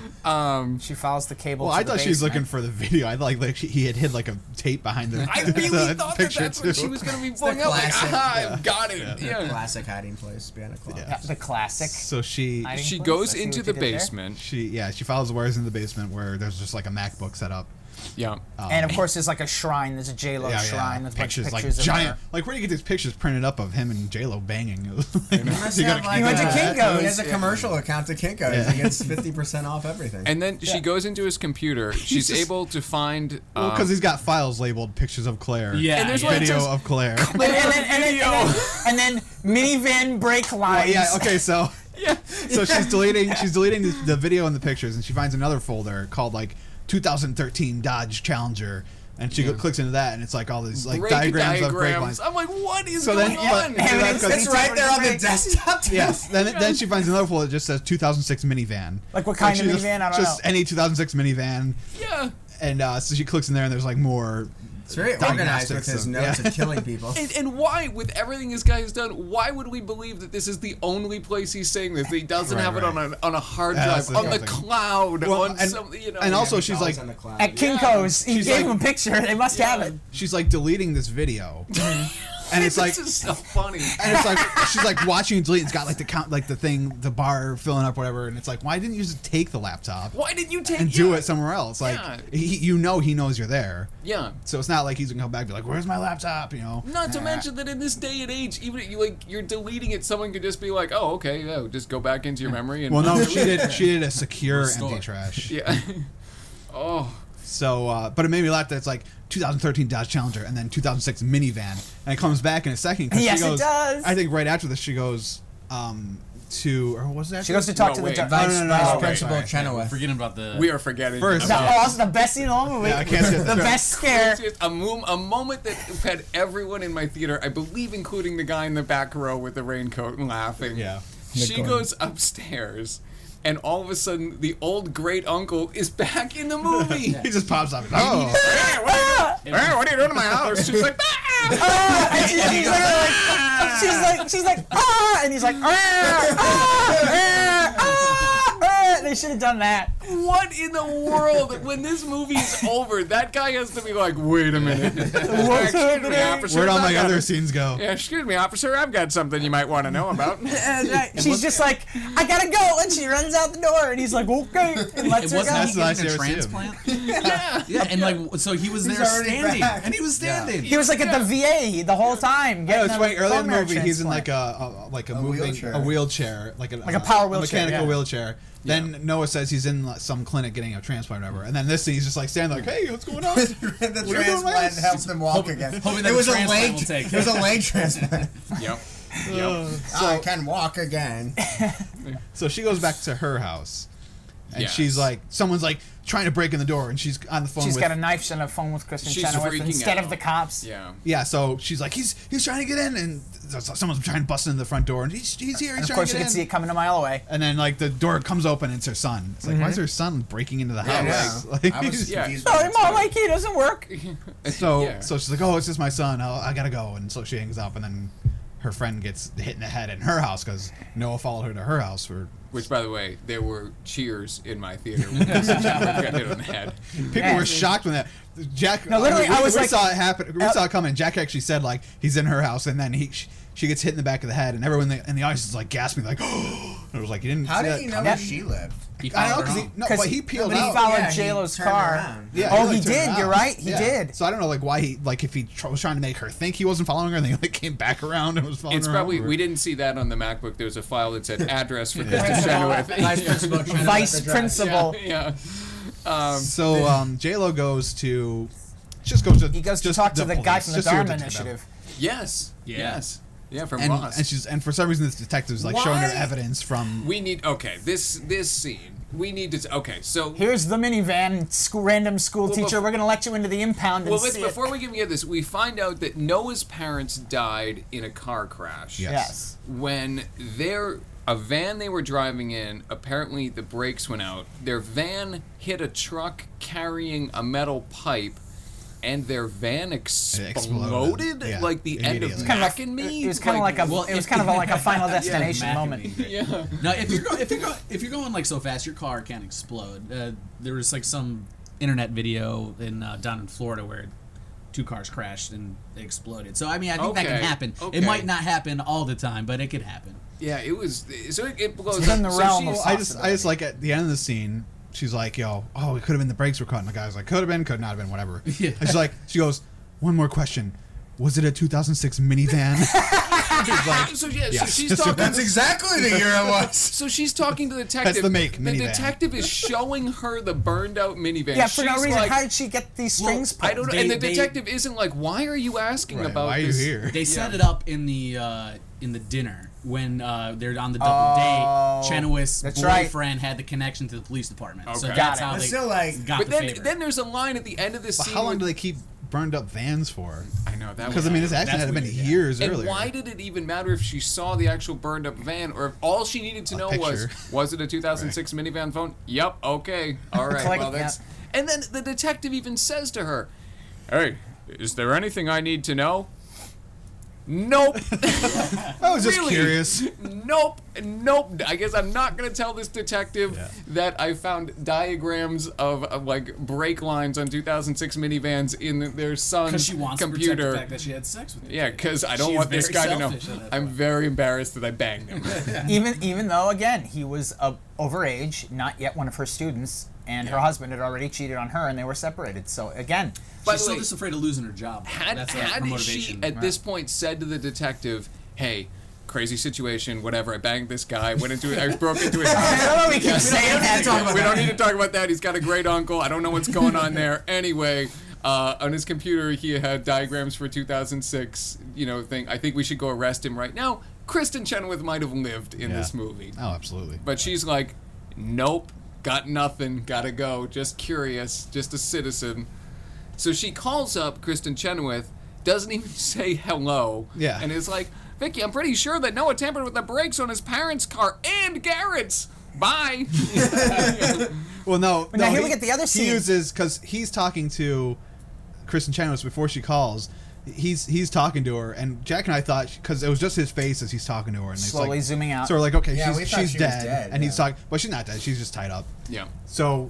Um, She follows the cable. Well, to I the thought she was basement. looking for the video. I thought like, like she, he had hid like a tape behind the, I really the thought that picture that's what too. she was going to be pulling out. Like, classic. aha, I've got it. Yeah. classic hiding place behind a clock. Yeah, the classic. So she Hiding She place? goes I see into what the you did there. basement. she yeah she follows the wires in the basement where there's just like a MacBook set up. Yeah. Um, And of course, there's like a shrine. There's a J Lo yeah, shrine yeah. with a bunch of pictures like pictures of giant. her. Like where do you get these pictures printed up of him and J Lo banging? He must You have, gotta like, He went to a- Kinko's. He has a commercial account to Kinko's. Yeah. He gets fifty percent off everything. And then she goes into his computer. She's just- able to find. Well, Um, because he's got files labeled pictures of Claire. Yeah, And there's yeah. one- Video says- of Claire. And, and, then, and, then, and, then, and then minivan brake lines. yeah. Okay. So. yeah. So she's deleting. She's deleting the, the video and the pictures, and she finds another folder called like two thousand thirteen Dodge Challenger, and she go, clicks into that, and it's like all these like Brake diagrams, of brake diagrams. lines. I'm like, what is So going then- on? but- And it's, Because it's right there on the desktop. too. Yes. Then then she finds another folder that just says two thousand six minivan. Like what kind she of just- minivan? I don't just know. any two thousand six minivan, Yeah. and uh, so she clicks in there, and there's like more. It's very organized with diagnostics his of- notes yeah. of killing people. And, and why, with everything this guy has done, why would we believe that this is the only place he's saying this? That he doesn't Right, have it on right. a on a hard Yeah, drive, that's the on the thing. cloud, Well, on and- something, you know. and also Yeah, she's McDonald's like- on the cloud. At Kinko's, he She's gave like- him a picture. They must have it. She's like deleting this video, and it's like. this is so funny. And it's like she's like watching and deleting. It's got like the count, like the thing, the bar filling up, whatever. And it's like, why didn't you just take the laptop Why did you take and do yeah. it somewhere else? Like, Yeah. he, you know, he knows you're there, Yeah. so it's not like he's gonna come back and be like, "Where's my laptop?" You know. Not to Nah. mention that in this day and age, even if you like you're deleting it, someone could just be like, "Oh, okay, yeah, just go back into your memory." And Well, no, she did. She did a secure Restore. anti-trash. Yeah. Oh. So, uh, but it made me laugh that it's like two thousand thirteen Dodge Challenger and then two thousand six minivan, and it comes back in a second. 'cause Yes, she it goes, does. I think right after this, she goes um, to, or what was that? She goes to talk No, to wait. the No, vice Vice, no, no, Vice no, Principal right, right. Chenoweth. Forgetting about the. We are forgetting. First- That, about- oh, that's the best scene in the whole movie. Yeah, I can't skip the that. best scare. It's a, mo- a moment that had everyone in my theater, I believe, including the guy in the back row with the raincoat and laughing. Yeah. She Nick goes upstairs, and all of a sudden the old great uncle is back in the movie. He just pops up. Oh, Hey, what are you doing? Hey, what are you doing in my house? She's like, ah! Ah, and she, she's, like, she's like, she's like, ah, and he's like, ah, ah, ah, ah, ah. They should have done that. What in the world? When this movie's over, that guy has to be like, wait a minute. What's Excuse me, officer. where'd all I've my got other a- scenes go? Yeah, excuse me, officer. I've got something you might want to know about. And, uh, she's just like, I gotta go, and she runs out the door, and he's like, okay, and lets It her wasn't go. he That's the last getting a I ever see him. transplant? yeah. Yeah, and like so he was He's there already standing, back. and he was standing. He was like at the V A the whole time. Yeah, getting it's a right earlier in the bone movie. marrow He's in transplant. like a, a like a, A moving wheelchair. a wheelchair, like a Like a power wheelchair, mechanical yeah. wheelchair. Then Noah says he's in like, some clinic getting a transplant, or whatever. And then this scene, he's just like standing like, "Hey, what's going on?" the What are you doing, transplant Lance? helps them walk Hoping- again. hoping that it was the a transplant leg. will take It was a leg transplant. Yep. Uh, Yep. I can walk again. So she goes back to her house, and Yes. she's like, someone's like trying to break in the door, and she's on the phone She's with. got a knife and a phone with Kristen She's Chenoweth freaking instead out. of the cops. Yeah. yeah, so she's like, he's he's trying to get in, and someone's trying to bust into the front door, and he's he's here, he's And of trying course, to you get can in. see it coming a mile away. And then like the door comes open, and it's her son. It's like, why is her son breaking into the Yeah, house? Yeah. Like, I was Yeah. confused. Sorry, by mom, that. my key doesn't work. So Yeah. so she's like, oh, it's just my son. I'll, I gotta go. And so she hangs up, and then her friend gets hit in the head in her house because Noah followed her to her house for. Which, by the way, there were cheers in my theater when Kristen Chenoweth got hit on the head. People Yeah. were shocked when that. Jack. No, literally, we, I was we like- saw it happen. We uh, saw it coming. Jack actually said like he's in her house, and then he she, she gets hit in the back of the head, and everyone in the, in the audience is like gasping, like, oh. It was like you didn't. How see did that he know coming? where she lived? He I don't know followed because her he home. no, but he peeled he out. followed Yeah, he J-Lo's turned car. around. Yeah, Oh, like, he turned did, around. you're right, he Yeah. did. So I don't know, like, why he, like, if he tr- was trying to make her think he wasn't following her, and then he like, came back around and was following It's her. probably, home, or- we didn't see that on the MacBook. There was a file that said address for Kristen Chenoweth. Vice principal. Chenoweth Vice address. principal. Yeah. yeah. Um, So um, J Lo goes to, just goes to, He goes to just talk to the guy police, from the just to Dharma the detective. Initiative. yes. Yeah. Yes. Yeah, from And, Ross. and she's and for some reason this detective's like showing her Why? evidence from. we need, okay, this this scene. We need to, okay, so. Here's the minivan, school, random school Well, teacher. bef- We're going to let you into the impound and Well, let's, see before it. we can get this, we find out that Noah's parents died in a car crash. Yes. Yes. When their a van they were driving in, apparently the brakes went out. Their van hit a truck carrying a metal pipe, and their van exploded, exploded. Yeah, like the end of immediately. Kind of Mac a- and Me. It was kind of like, a. well, it was if- kind of a, like a Final Destination Mac and moment. Me. yeah. No, if you're go, if you're go, if you're going like so fast, your car can explode. Uh, there was like some internet video in uh, down in Florida where two cars crashed and they exploded. So I mean, I think that Okay, can happen. okay. It might not happen all the time, but it could happen. Yeah, it was. So it, it blows. It's in the so realm she- of I just I just like at the end of the scene, she's like, yo, oh, it could have been the brakes were caught. And the guy's like, could have been, could not have been, whatever. Yeah. And she's like, she goes, one more question. Was it a two thousand six minivan? He's like, So yeah, Yes. so she's talking. That's exactly the year it was. So she's talking to the detective. That's the make, The minivan. detective is showing her the burned out minivan. Yeah, for no She's reason. like, How did she get these strings pulled? I don't know. They- and the they- detective isn't like, why are you asking right, about why are you this? here? They set Yeah. it up in the uh, in the dinner when uh, they're on the double Oh, date. Chenoweth's that's right. boyfriend had the connection to the police department, so Okay. that's Got it. how But they still, like- got But the then, favor. then there's a line at the end of this But scene. how long where- do they keep burned up vans for? I know that. Because was I mean, this accident That's had been weird, yeah. years And earlier. why did it even matter if she saw the actual burned up van, or if all she needed to A know was, picture. was it a two thousand six minivan phone? Yep. Okay. All right. Click, well, that's. yeah. And then the detective even says to her, "Hey, is there anything I need to know?" Nope. I was just Really? curious. Nope. Nope. I guess I'm not gonna tell this detective Yeah. that I found diagrams of, of like brake lines on two thousand six minivans in their because son's she wants computer. to protect the fact that she had sex with him. Yeah, because I don't She's want this very guy to know. selfish at that I'm point. very embarrassed that I banged him. even even though again he was uh, overage, not yet one of her students, and her husband had already cheated on her, and they were separated. So again, By She's the still way, just afraid of losing her job. had That's uh, had her she motivation. at this point said to the detective, "Hey, crazy situation, whatever. I banged this guy. Went into it. I broke into his house. I don't know. We keep Yeah, saying we don't need that. to talk about we don't need to talk about that. He's got a great uncle. I don't know what's going on there. Anyway." Uh, on his computer, he had diagrams for two thousand six, you know, thing. I think we should go arrest him right now. Kristen Chenoweth might have lived in Yeah. this movie. Oh, absolutely. But she's like, nope, got nothing, gotta go. Just curious, just a citizen. So she calls up Kristen Chenoweth, doesn't even say hello. Yeah. And is like, Vicky, I'm pretty sure that Noah tampered with the brakes on his parents' car and Garrett's. Bye. Well, no. But no, now here he, we get the other He scene. uses because he's talking to Kristen Chenoweth before she calls. He's he's talking to her, and Jack and I thought because it was just his face as he's talking to her, and it's Slowly like, zooming out. So we're like, okay, Yeah, we she's thought she's she was dead, dead, and he's yeah. talking, but she's not dead. She's just tied up. Yeah. So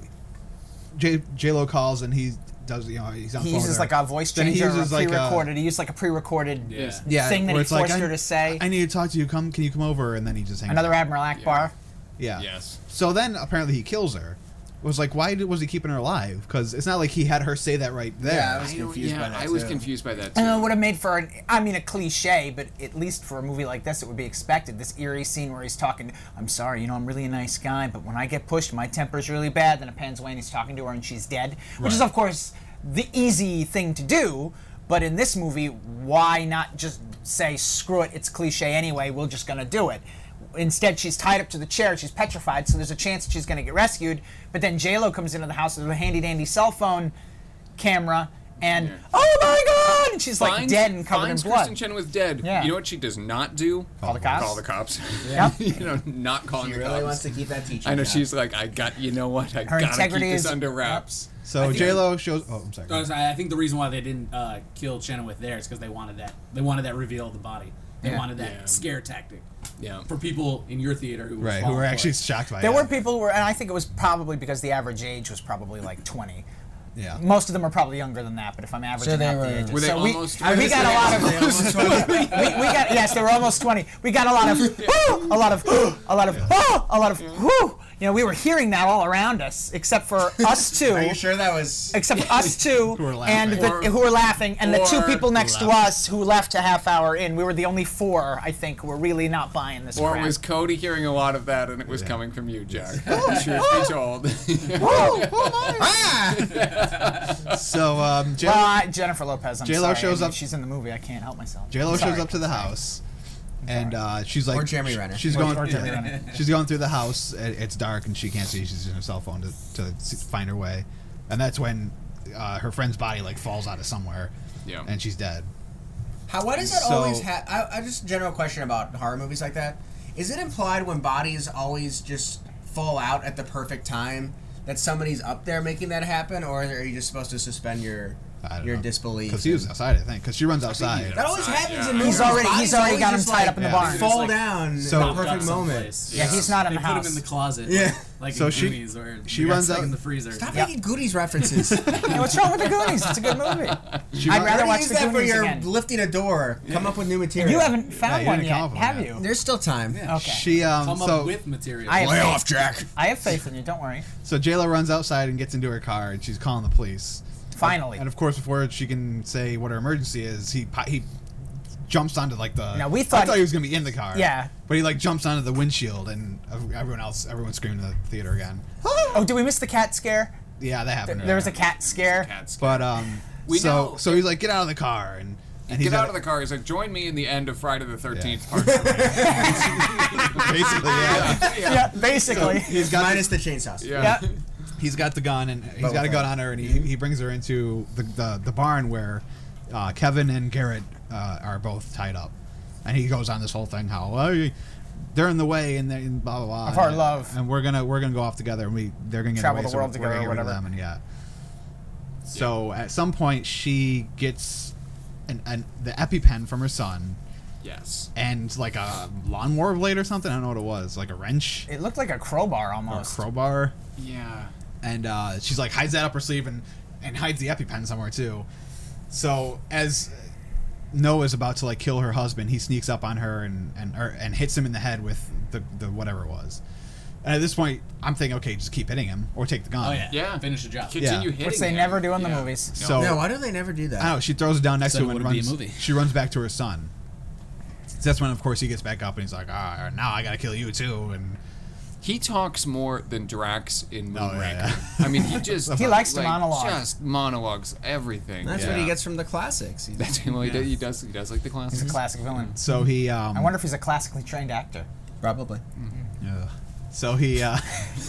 J J Lo calls, and he does you know he's on. He the phone uses with like her. a voice Then he changer or a uses like a- pre-recorded. He used like a pre-recorded Yeah. yeah, thing that where he it's like, forced I- her to say. I need to talk to you. Come, can you come over? And then he just hangs Another up. Admiral Akbar. Yeah. Yes. So then apparently he kills her. It was like, why did, was he keeping her alive? Because it's not like he had her say that right there. Yeah, I was I don't- confused yeah, by that I was too. confused by that too. And it would have made for, an, I mean, a cliche, but at least for a movie like this, it would be expected. This eerie scene where he's talking, I'm sorry, you know, I'm really a nice guy, but when I get pushed, my temper's really bad. Then it pans away and he's talking to her and she's dead, which is, of course, the easy thing to do. But in this movie, why not just say, screw it, it's cliche anyway, we're just going to do it. Instead, she's tied up to the chair, she's petrified, so there's a chance that she's going to get rescued. But then J-Lo comes into the house with a handy-dandy cell phone camera, and, oh my God! And she's like Finds- dead and covered in finds blood. Kristen Chenoweth dead. Yeah. You know what she does not do? Call the cops? Call the cops. Yep. you know, not calling She the really cops. wants to keep that teacher. I know job. she's like, I got. You know what? I Her gotta keep integrity this is- under wraps. So think- J Lo shows. Oh, I'm sorry. I was- I think the reason why they didn't uh, kill Chenoweth there is because they wanted that. They wanted that reveal of the body. They Yeah. wanted that Yeah. scare tactic Yeah. for people in your theater who were Right, who falling were for actually it. shocked by There it. were people who were, and I think it was probably because the average age was probably like twenty. Yeah. Most of them are probably younger than that, but if I'm averaging they out were- the ages. Were they so we, almost- we, we got a lot of. They almost went- we, we got yes, they were almost twenty. We got a lot of whoo, a lot of a lot of oh, a lot of whoo. You know, we were hearing that all around us, except for us two. Are you sure that was? Except for us two were and laughing. the, Or- who were laughing, and the two or- people next Who to us who left a half hour in. We were the only four, I think, who were really not buying this. Or crap. was Cody hearing a lot of that, and it was coming from you, Jack? Truth be told. So um, J Well, Lo I, Jennifer Lopez. I'm J-Lo sorry. shows I mean, up- She's in the movie. I can't help myself. J Lo I'm shows sorry. up to the house, and uh, she's like, Or Jeremy Renner. She's Or- going. or Jeremy Renner. She's going through the house. It- It's dark, and she can't see. She's using her cell phone to, to s- find her way, and that's when uh, her friend's body like falls out of somewhere, Yeah. and she's dead. How? Why does that So- always happen? I, I just general question about horror movies like that. Is it implied when bodies always just fall out at the perfect time that somebody's up there making that happen, or are you just supposed to suspend your I don't your know. disbelief? Because he was and- outside, I think. Because she runs outside. That always Outside, happens yeah. in movies. He's already- Bodies he's already always got him just, tied like, up in the Yeah. barn. Fall Like, down So- at the perfect Dumped moment. someplace. Yeah, he's not in They the put house. him in the closet. Yeah. Like So in she- Goonies, or she they got runs stuck out- in the freezer. Stop Yep. making Goonies references. Hey, what's wrong with the Goonies? It's a good movie. She I'd run- rather Why watch use the that for Goonies your again. lifting a door. Come up with new material. You haven't found you one didn't yet, come up with have one you? yet. There's still time. Okay. She um Come so up with material. I have Lay faith. off, Jack. I have faith in you. Don't worry. so J Lo runs outside and gets into her car, and she's calling the police. Finally. And of course, before she can say what her emergency is, he pi- he jumps onto like the. Now, we I thought- thought he was gonna be in the car. Yeah. But he like jumps onto the windshield, and everyone else, everyone's screaming in the theater again. Oh, did we miss the cat scare? Yeah, that happened. There was a earlier. cat scare. Cats. But um, We so know- so he's like, get out of the car, and and he's Get out got- of the car. He's like, join me in the end of Friday the thirteenth part. basically, yeah. Yeah, basically. He's got Minus the chainsaws. Yeah. Yeah. he's got the gun, and he's Both got a of gun them. on her, and he, he brings her into the, the, the barn where uh, Kevin and Garrett uh, are both tied up, and he goes on this whole thing how oh, they're in the way and, they, and blah blah blah Of our and, love. and we're gonna we're gonna go off together, and we they're gonna get Travel away, the so world we're together gonna or get rid of whatever. them, and yeah. So at some point she gets an, an the EpiPen from her son Yes. and like a lawnmower blade or something. I don't know what it was, like a wrench It looked like a crowbar or a almost. crowbar. Yeah. And uh, she's like hides that up her sleeve and, and hides the EpiPen somewhere too. So as Noah's about to like kill her husband, he sneaks up on her and and or, and hits him in the head with the, the whatever it was. And at this point, I'm thinking, okay, just keep hitting him or take the gun. Oh yeah. Yeah. Finish the job. Continue Yeah. hitting Which they him. never do in the Yeah. movies. No. So Yeah, why do they never do that? I don't know. She throws it down next So to it him and wouldn't be a runs. movie. She runs back to her son. That's when, of course, he gets back up and he's like, "Ah, now I gotta kill you too." And He talks more than Drax in Oh, Moonraker. yeah, I mean, he just He likes to like, monologue. Just monologues everything. That's Yeah. what he gets from the classics. He's- That's well, he, does, he does. He does like the classics. He's a classic villain. so he. Um, I wonder if he's a classically trained actor. Probably. Ugh. So he. Uh,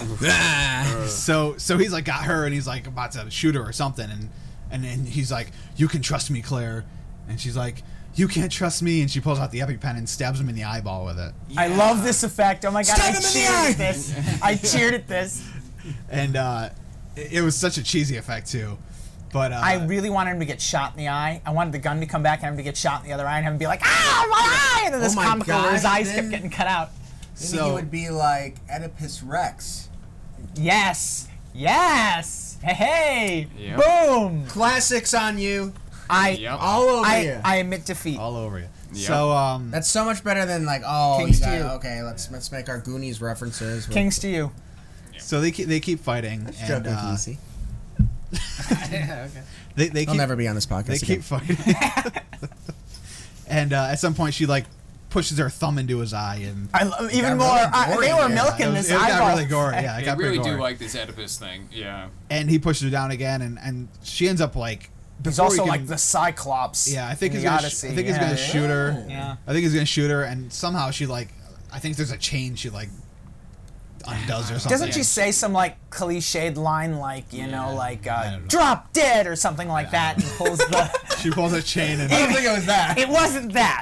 so so he's like got her and he's like about to shoot her or something, and and then he's like, "You can trust me, Claire," and she's like, "You can't trust me," and she pulls out the EpiPen and stabs him in the eyeball with it. I love this effect. Oh my god, Stab I him in the cheered eye. at this. I cheered at this. And uh, it, it was such a cheesy effect too. But uh, I really wanted him to get shot in the eye. I wanted the gun to come back and him to get shot in the other eye and him to be like, ah, my eye! And then this Oh my comical where his God, eyes then- kept getting cut out. Maybe So- he would be like Oedipus Rex. Yes. Yes. Hey, hey. Yep. Boom. Classics on you. I, Yep. All over I, you. I admit defeat. all over you. Yep. So um, That's so much better than like, oh, Kings you to got, you. okay, let's let's make our Goonies references. with- Kings to you. so they keep, they keep fighting, and Joking, uh, Casey. they they I'll keep never be on this podcast they again. keep fighting. And uh, at some point, she like pushes her thumb into his eye, and I love even got more. really I, gory they were there. milking it, was, this it got eyeball. really gory. Yeah, it I got pretty really do gory. like this Oedipus thing. Yeah. And he pushes her down again, and, and she ends up like. He's before also he like can- the Cyclops. Yeah, I think in he's the gonna. Sh- Odyssey. I think he's yeah. gonna shoot her. Yeah. I think he's gonna shoot her, and somehow she like. I think there's a chain she like undoes or something. Doesn't she say some like cliched line like you know like I uh, don't know. drop dead or something like that and pulls the. She pulls a chain and. I don't think it was that. It wasn't that.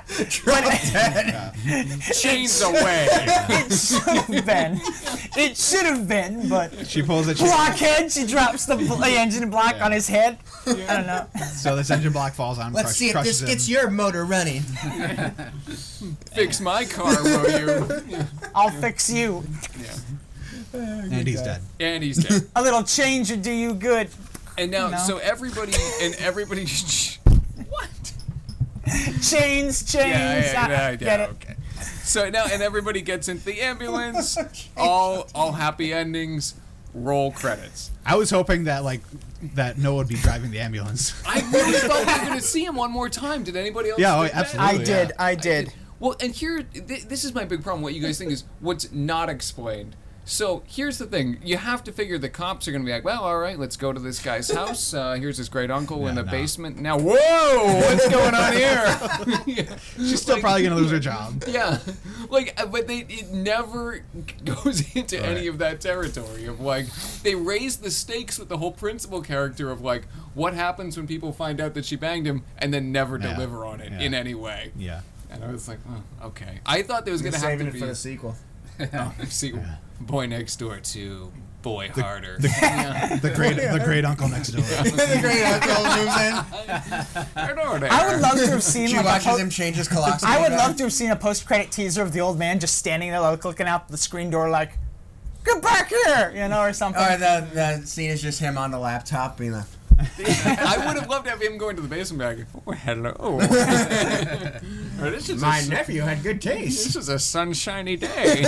But Chains away. it should have been. It should have been, but She pulls a chain. blockhead. She drops the, bl- the engine block on his head. I don't know. So this engine block falls on him. Let's crush- see if crushes this him. gets your motor running. Fix my car, will you? I'll fix you. And he's dead. And he's dead. A little change would do you good. And now, No. so everybody and everybody. What? Chains, chains. Yeah, yeah, I- yeah, get yeah, it. okay. So now, and everybody gets into the ambulance. all, all happy endings. Roll credits. I was hoping that like that Noah would be driving the ambulance. I really thought we were going to see him one more time. Did anybody else? Yeah, oh, think that? absolutely. I did. I did. Well, and here, th- this is my big problem. What you guys think is what's not explained. So here's the thing: you have to figure the cops are going to be like, "Well, all right, let's go to this guy's house. Uh, here's his great uncle in Yeah, the no. basement." Now, whoa, what's going on here? She's still Like- probably gonna lose her job. Yeah, like, uh, but they it never goes into any Right. of that territory of like they raise the stakes with the whole principal character of like what happens when people find out that she banged him and then never Yeah. deliver on it Yeah. in any way. Yeah. And I was like, oh, okay. I thought there was gonna have Saving to it be for the sequel. oh, see, Boy Next Door to Boy Harder. The great the great uncle next door. the great uncle moves in. I would love to have seen She like a watches po- him change his colostomy I would bag. love to have seen a post-credit teaser of the old man just standing there, like, looking out the screen door, like, "Get back here," you know, or something. Or the, the scene is just him on the laptop being like, I would have loved to have him going to the basement bag. Oh, hello. Or this is my a, nephew had good taste. This is a sunshiny day.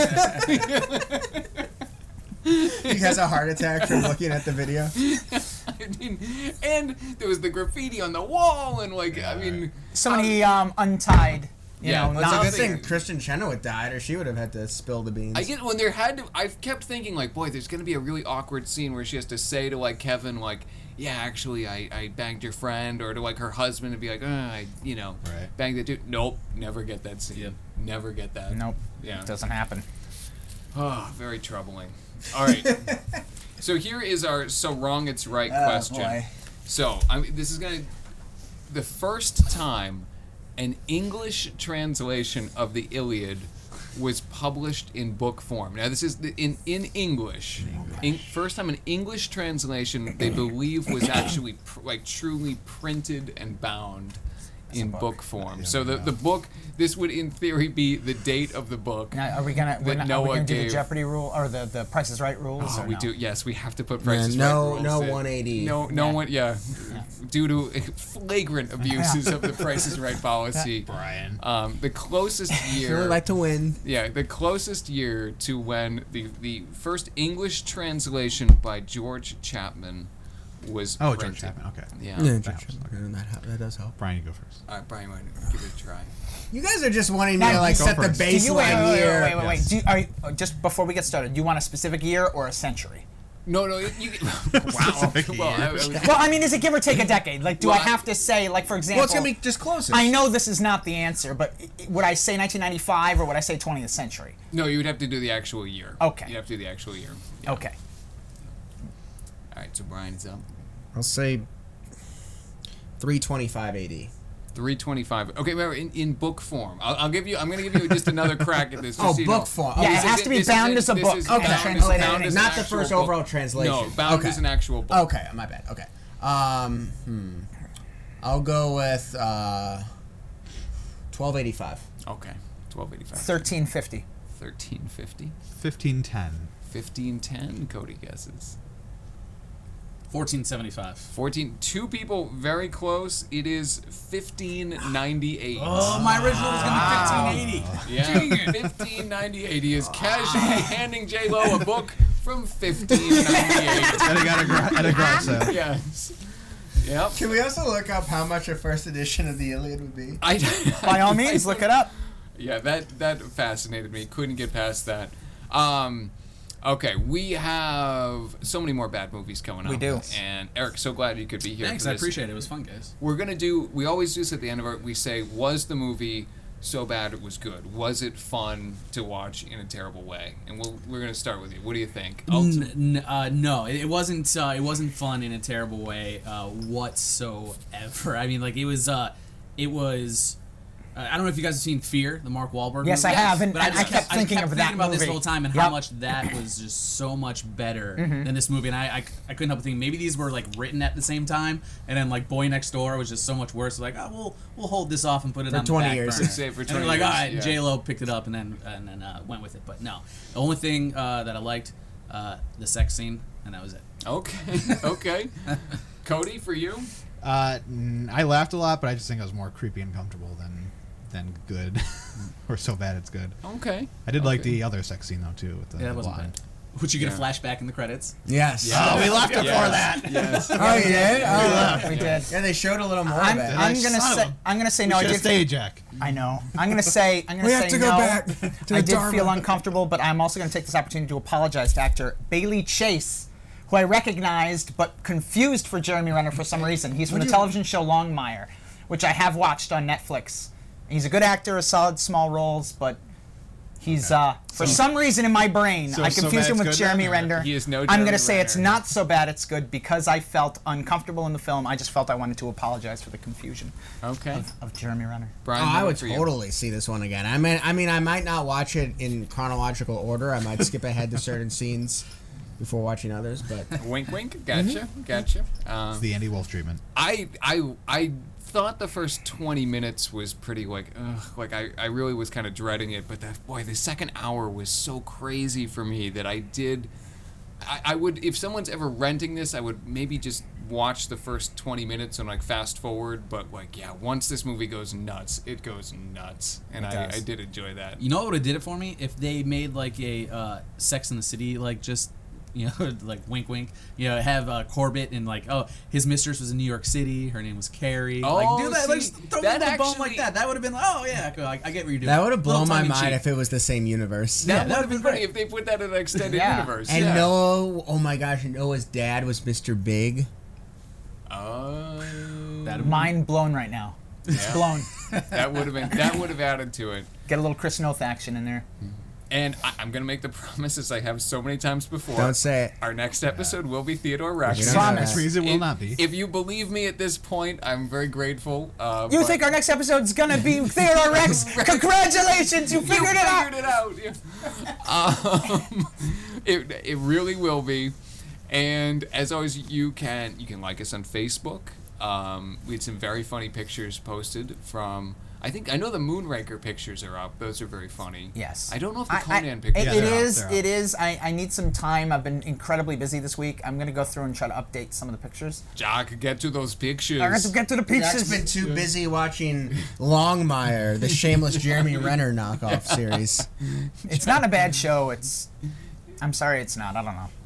He has a heart attack from looking at the video. I mean, and there was the graffiti on the wall, and like, I mean, Somebody um, untied, you Yeah, know, well, It's a not good Nothing. thing Kristen Chenoweth died, or she would have had to spill the beans. I get when there had to. I've kept thinking like, boy, there's gonna be a really awkward scene where she has to say to like Kevin, like, yeah, actually, I, I banged your friend, or to like her husband to be like, uh, I, you know, Right. banged the dude. Nope, never get that scene. Yep. Never get that. Nope. Yeah. Doesn't happen. Oh, very troubling. All right. So here is our so wrong it's right Oh, question. boy. So I mean, this is gonna the first time an English translation of the Iliad was published in book form. Now this is the, in in English. In, first time an English translation they believe was actually pr- like truly printed and bound in book. form. So the the book this would in theory be the date of the book. Now, are we gonna, we're That not, are we Noah gonna do the gave- Jeopardy rule or the the Price is Right rules? Oh, or we no? do. Yes, we have to put Yeah, prices no, right rules no in. one eighty. No, no Yeah. one. Yeah, due to flagrant abuses of the Price is Right policy. Brian. Um, the closest year. Really like to win. Yeah, the closest year to when the the first English translation by George Chapman was Oh, printed. George Chapman. Okay. Yeah. Yeah, Perhaps. that, help- that does help. Brian, you go first. All right, Brian, why don't you give it a try? You guys are just wanting me Now, to like go set the first. Do you, baseline wait, wait, wait, year. wait, wait, wait. Yes. Do you, are you, uh, just before we get started, do you want a specific year or a century? No, no, you. Wow. Specific well, I, I years. was, Well, I mean, is it give or take a decade? Like, do Well, I have to say, like, for example, Well, it's gonna be just closest. I know this is not the answer, but i- i- would I say nineteen ninety-five or would I say twentieth century? no, you would have to do the actual year. Okay. You'd have to do the actual year. Yeah. Okay. All right, so Brian is up. I'll say three twenty-five A D. three twenty-five. Okay, remember in, in book form. I'll, I'll give you. I'm going to give you just another crack at this. Just Oh, so you book know. form. Yeah, This it is has to be this is bound a- as a this book. is Okay. bound as- Translated bound in. as an Not the actual first book. overall translation. No, bound Okay. as an actual book. Okay, my bad. Okay. Um, hmm. I'll go with uh, twelve eighty-five. Okay, twelve eighty-five. thirteen fifty. thirteen fifty. fifteen ten. fifteen ten. Cody guesses. fourteen seventy-five. fourteen. Two people very close. It is fifteen ninety-eight. Oh, my original was gonna be fifteen eighty. Yeah, fifteen ninety-eight. He is casually handing J Lo a book from fifteen ninety-eight. At a, at a, gra- at a garage sale. Yes. Yep. Can we also look up how much a first edition of the Iliad would be? I, By all means, look it up. Yeah, that that fascinated me. Couldn't get past that. Um, okay, we have so many more bad movies coming up. We do. And Eric, so glad you could be here. Thanks, for I this. appreciate it. It was fun, guys. We're gonna do. We always do this at the end of it. We say, was the movie so bad it was good? Was it fun to watch in a terrible way? And we'll, we're gonna start with you. What do you think? N- n- uh, no, it, it wasn't. Uh, it wasn't fun in a terrible way uh, whatsoever. I mean, like it was. Uh, it was. Uh, I don't know if you guys have seen Fear, the Mark Wahlberg Yes, movie. I have, and but I, just I kept thinking I kept of thinking that about movie. this the whole time and Yep. how much that was just so much better than this movie. And I, I, I couldn't help but think maybe these were like written at the same time, and then like Boy Next Door was just so much worse. Like, oh, we'll we'll hold this off and put it For on twenty the back years. burner. Say for and twenty we're like, years, all right, yeah. J Lo picked it up and then and then uh, went with it. But no, the only thing uh, that I liked, uh, the sex scene, and that was it. Okay. Okay. Cody, for you? Uh, mm, I laughed a lot, but I just think it was more creepy and comfortable than than good, or so bad it's good. Okay. I did like Okay. the other sex scene though too, with the, Yeah, that the wasn't blonde. bad. Would you get Yeah. a flashback in the credits? Yes. Oh, we left it for that. Yes. Oh, you did? Oh, We did. yeah, they showed a little more I'm, of it. I'm gonna Son of say. a- I'm gonna say We no. I should did. have stayed, Jack. I know. I'm gonna say. I'm gonna We say have to go no. back to I the did Dharma. feel uncomfortable, but I'm also gonna take this opportunity to apologize to actor Bailey Chase, who I recognized but confused for Jeremy Renner for some reason. He's from the television show Longmire, which I have watched on Netflix. He's a good actor, a solid small roles, but he's uh, for some reason in my brain So- I so confused bad him it's with good Jeremy then, or- Renner. He is no I'm Jeremy gonna say it's Renner. not so bad it's good because I felt uncomfortable in the film. I just felt I wanted to apologize for the confusion Okay. of Jeremy Renner. Brian, Oh, I how would for you? totally see this one again. I mean, I mean, I might not watch it in chronological order. I might skip ahead to certain scenes before watching others. But Wink, wink. Gotcha. Gotcha. Um, It's the Andy Wolf treatment. I I I thought the first twenty minutes was pretty like ugh, like I, I really was kind of dreading it, but that boy the second hour was so crazy for me that I did I, I would if someone's ever renting this I would maybe just watch the first twenty minutes and like fast forward, but like yeah once this movie goes nuts it goes nuts and It I, does. I did enjoy that. You know what would have did it for me if they made like a uh, Sex in the City, like just you know, like wink, wink. You know, have uh, Corbett and like, oh, his mistress was in New York City. Her name was Carrie. Oh, like, do that, like, see, just throw that me a little bone actually- like that. That would have been like, oh yeah, cool, I, I get what you're doing. that would have blown Little my tongue-in-cheek. mind if it was the same universe. That Yeah, would that have been would've been funny if they put that in an extended Yeah. universe. And yeah. Noah, oh my gosh, Noah's dad was Mister Big. Oh, That'd- Mind blown right now. It's Yeah. blown. that would have been that would have added to it. Get a little Chris Noth action in there. And I, I'm gonna make the promises I have so many times before. Don't say it. Our next episode will be Theodore Rex. We don't Promise. know Which means it will If- not be. If you believe me at this point, I'm very grateful. Uh, You but- think our next episode's gonna be Theodore Rex? Congratulations, you You figured it out. figured it out. Yeah. um, it it really will be. And as always, you can you can like us on Facebook. Um, we had some very funny pictures posted from. I think I know the Moonraker pictures are up. Those are very funny. Yes. I don't know if the I- I- Conan pictures. It, Yeah, it they're out, is. they're out. It is. I, I need some time. I've been incredibly busy this week. I'm gonna go through and try to update some of the pictures. Jock, get to those pictures. I got to get to the Jack's pictures. been too busy watching Longmire, the shameless Jeremy Renner knockoff series. It's not a bad show. It's. I'm sorry, it's not. I don't know.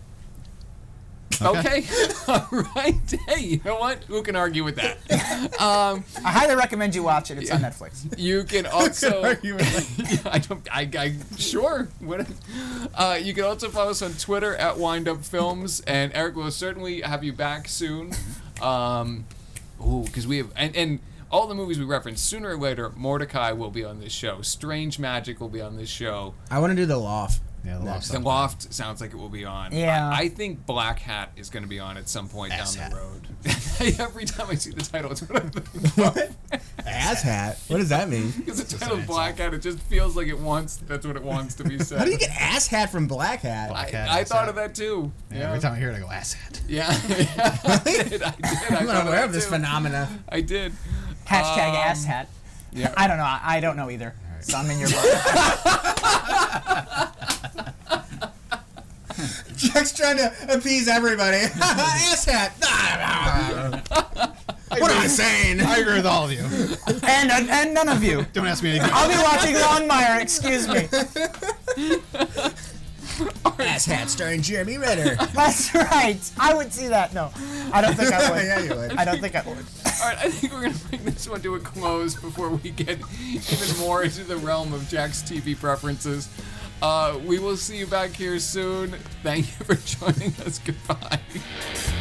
Okay. All right. Hey, you know what? Who can argue with that? Um, I highly recommend you watch it. It's on Netflix. you can also. argue with Yeah, I don't. I. I sure. What? Uh, you can also follow us on Twitter at Wind Up Films, and Eric will certainly have you back soon. Um, ooh, because we have and and. All the movies we referenced, sooner or later, Mordecai will be on this show. Strange Magic will be on this show. I want to do the Loft. Yeah, the Next. The Loft sounds like it will be on. Yeah. I, I think Black Hat is going to be on at some point Ass down Hat. the road. I, every time I see the title, it's what I think of. Ass hat. What does that mean? Because the Just title an Black Hat, it just feels like it wants. That's what it wants to be said. How do you get ass hat from black hat? I, Black hat, I ass thought hat. of that too. Yeah, every time I hear it, I go ass hat. Yeah, yeah. I did. I did. I I'm thought not aware that of this too. phenomena. I did. Hashtag Um, ass hat. Yeah. I don't know. I, I don't know either. So I'm in your boat. Jack's trying to appease everybody. Ass hat. What am I saying? I agree with all of you. and, and and none of you. Don't ask me anything. I'll be watching Longmire. Excuse me. Ass hat starring Jeremy Renner. That's right. I would see that. No, I don't think I would. Yeah, you would. I don't think I would. All right, I think we're gonna bring this one to a close before we get even more into the realm of Jack's T V preferences. Uh, we will see you back here soon. Thank you for joining us. Goodbye.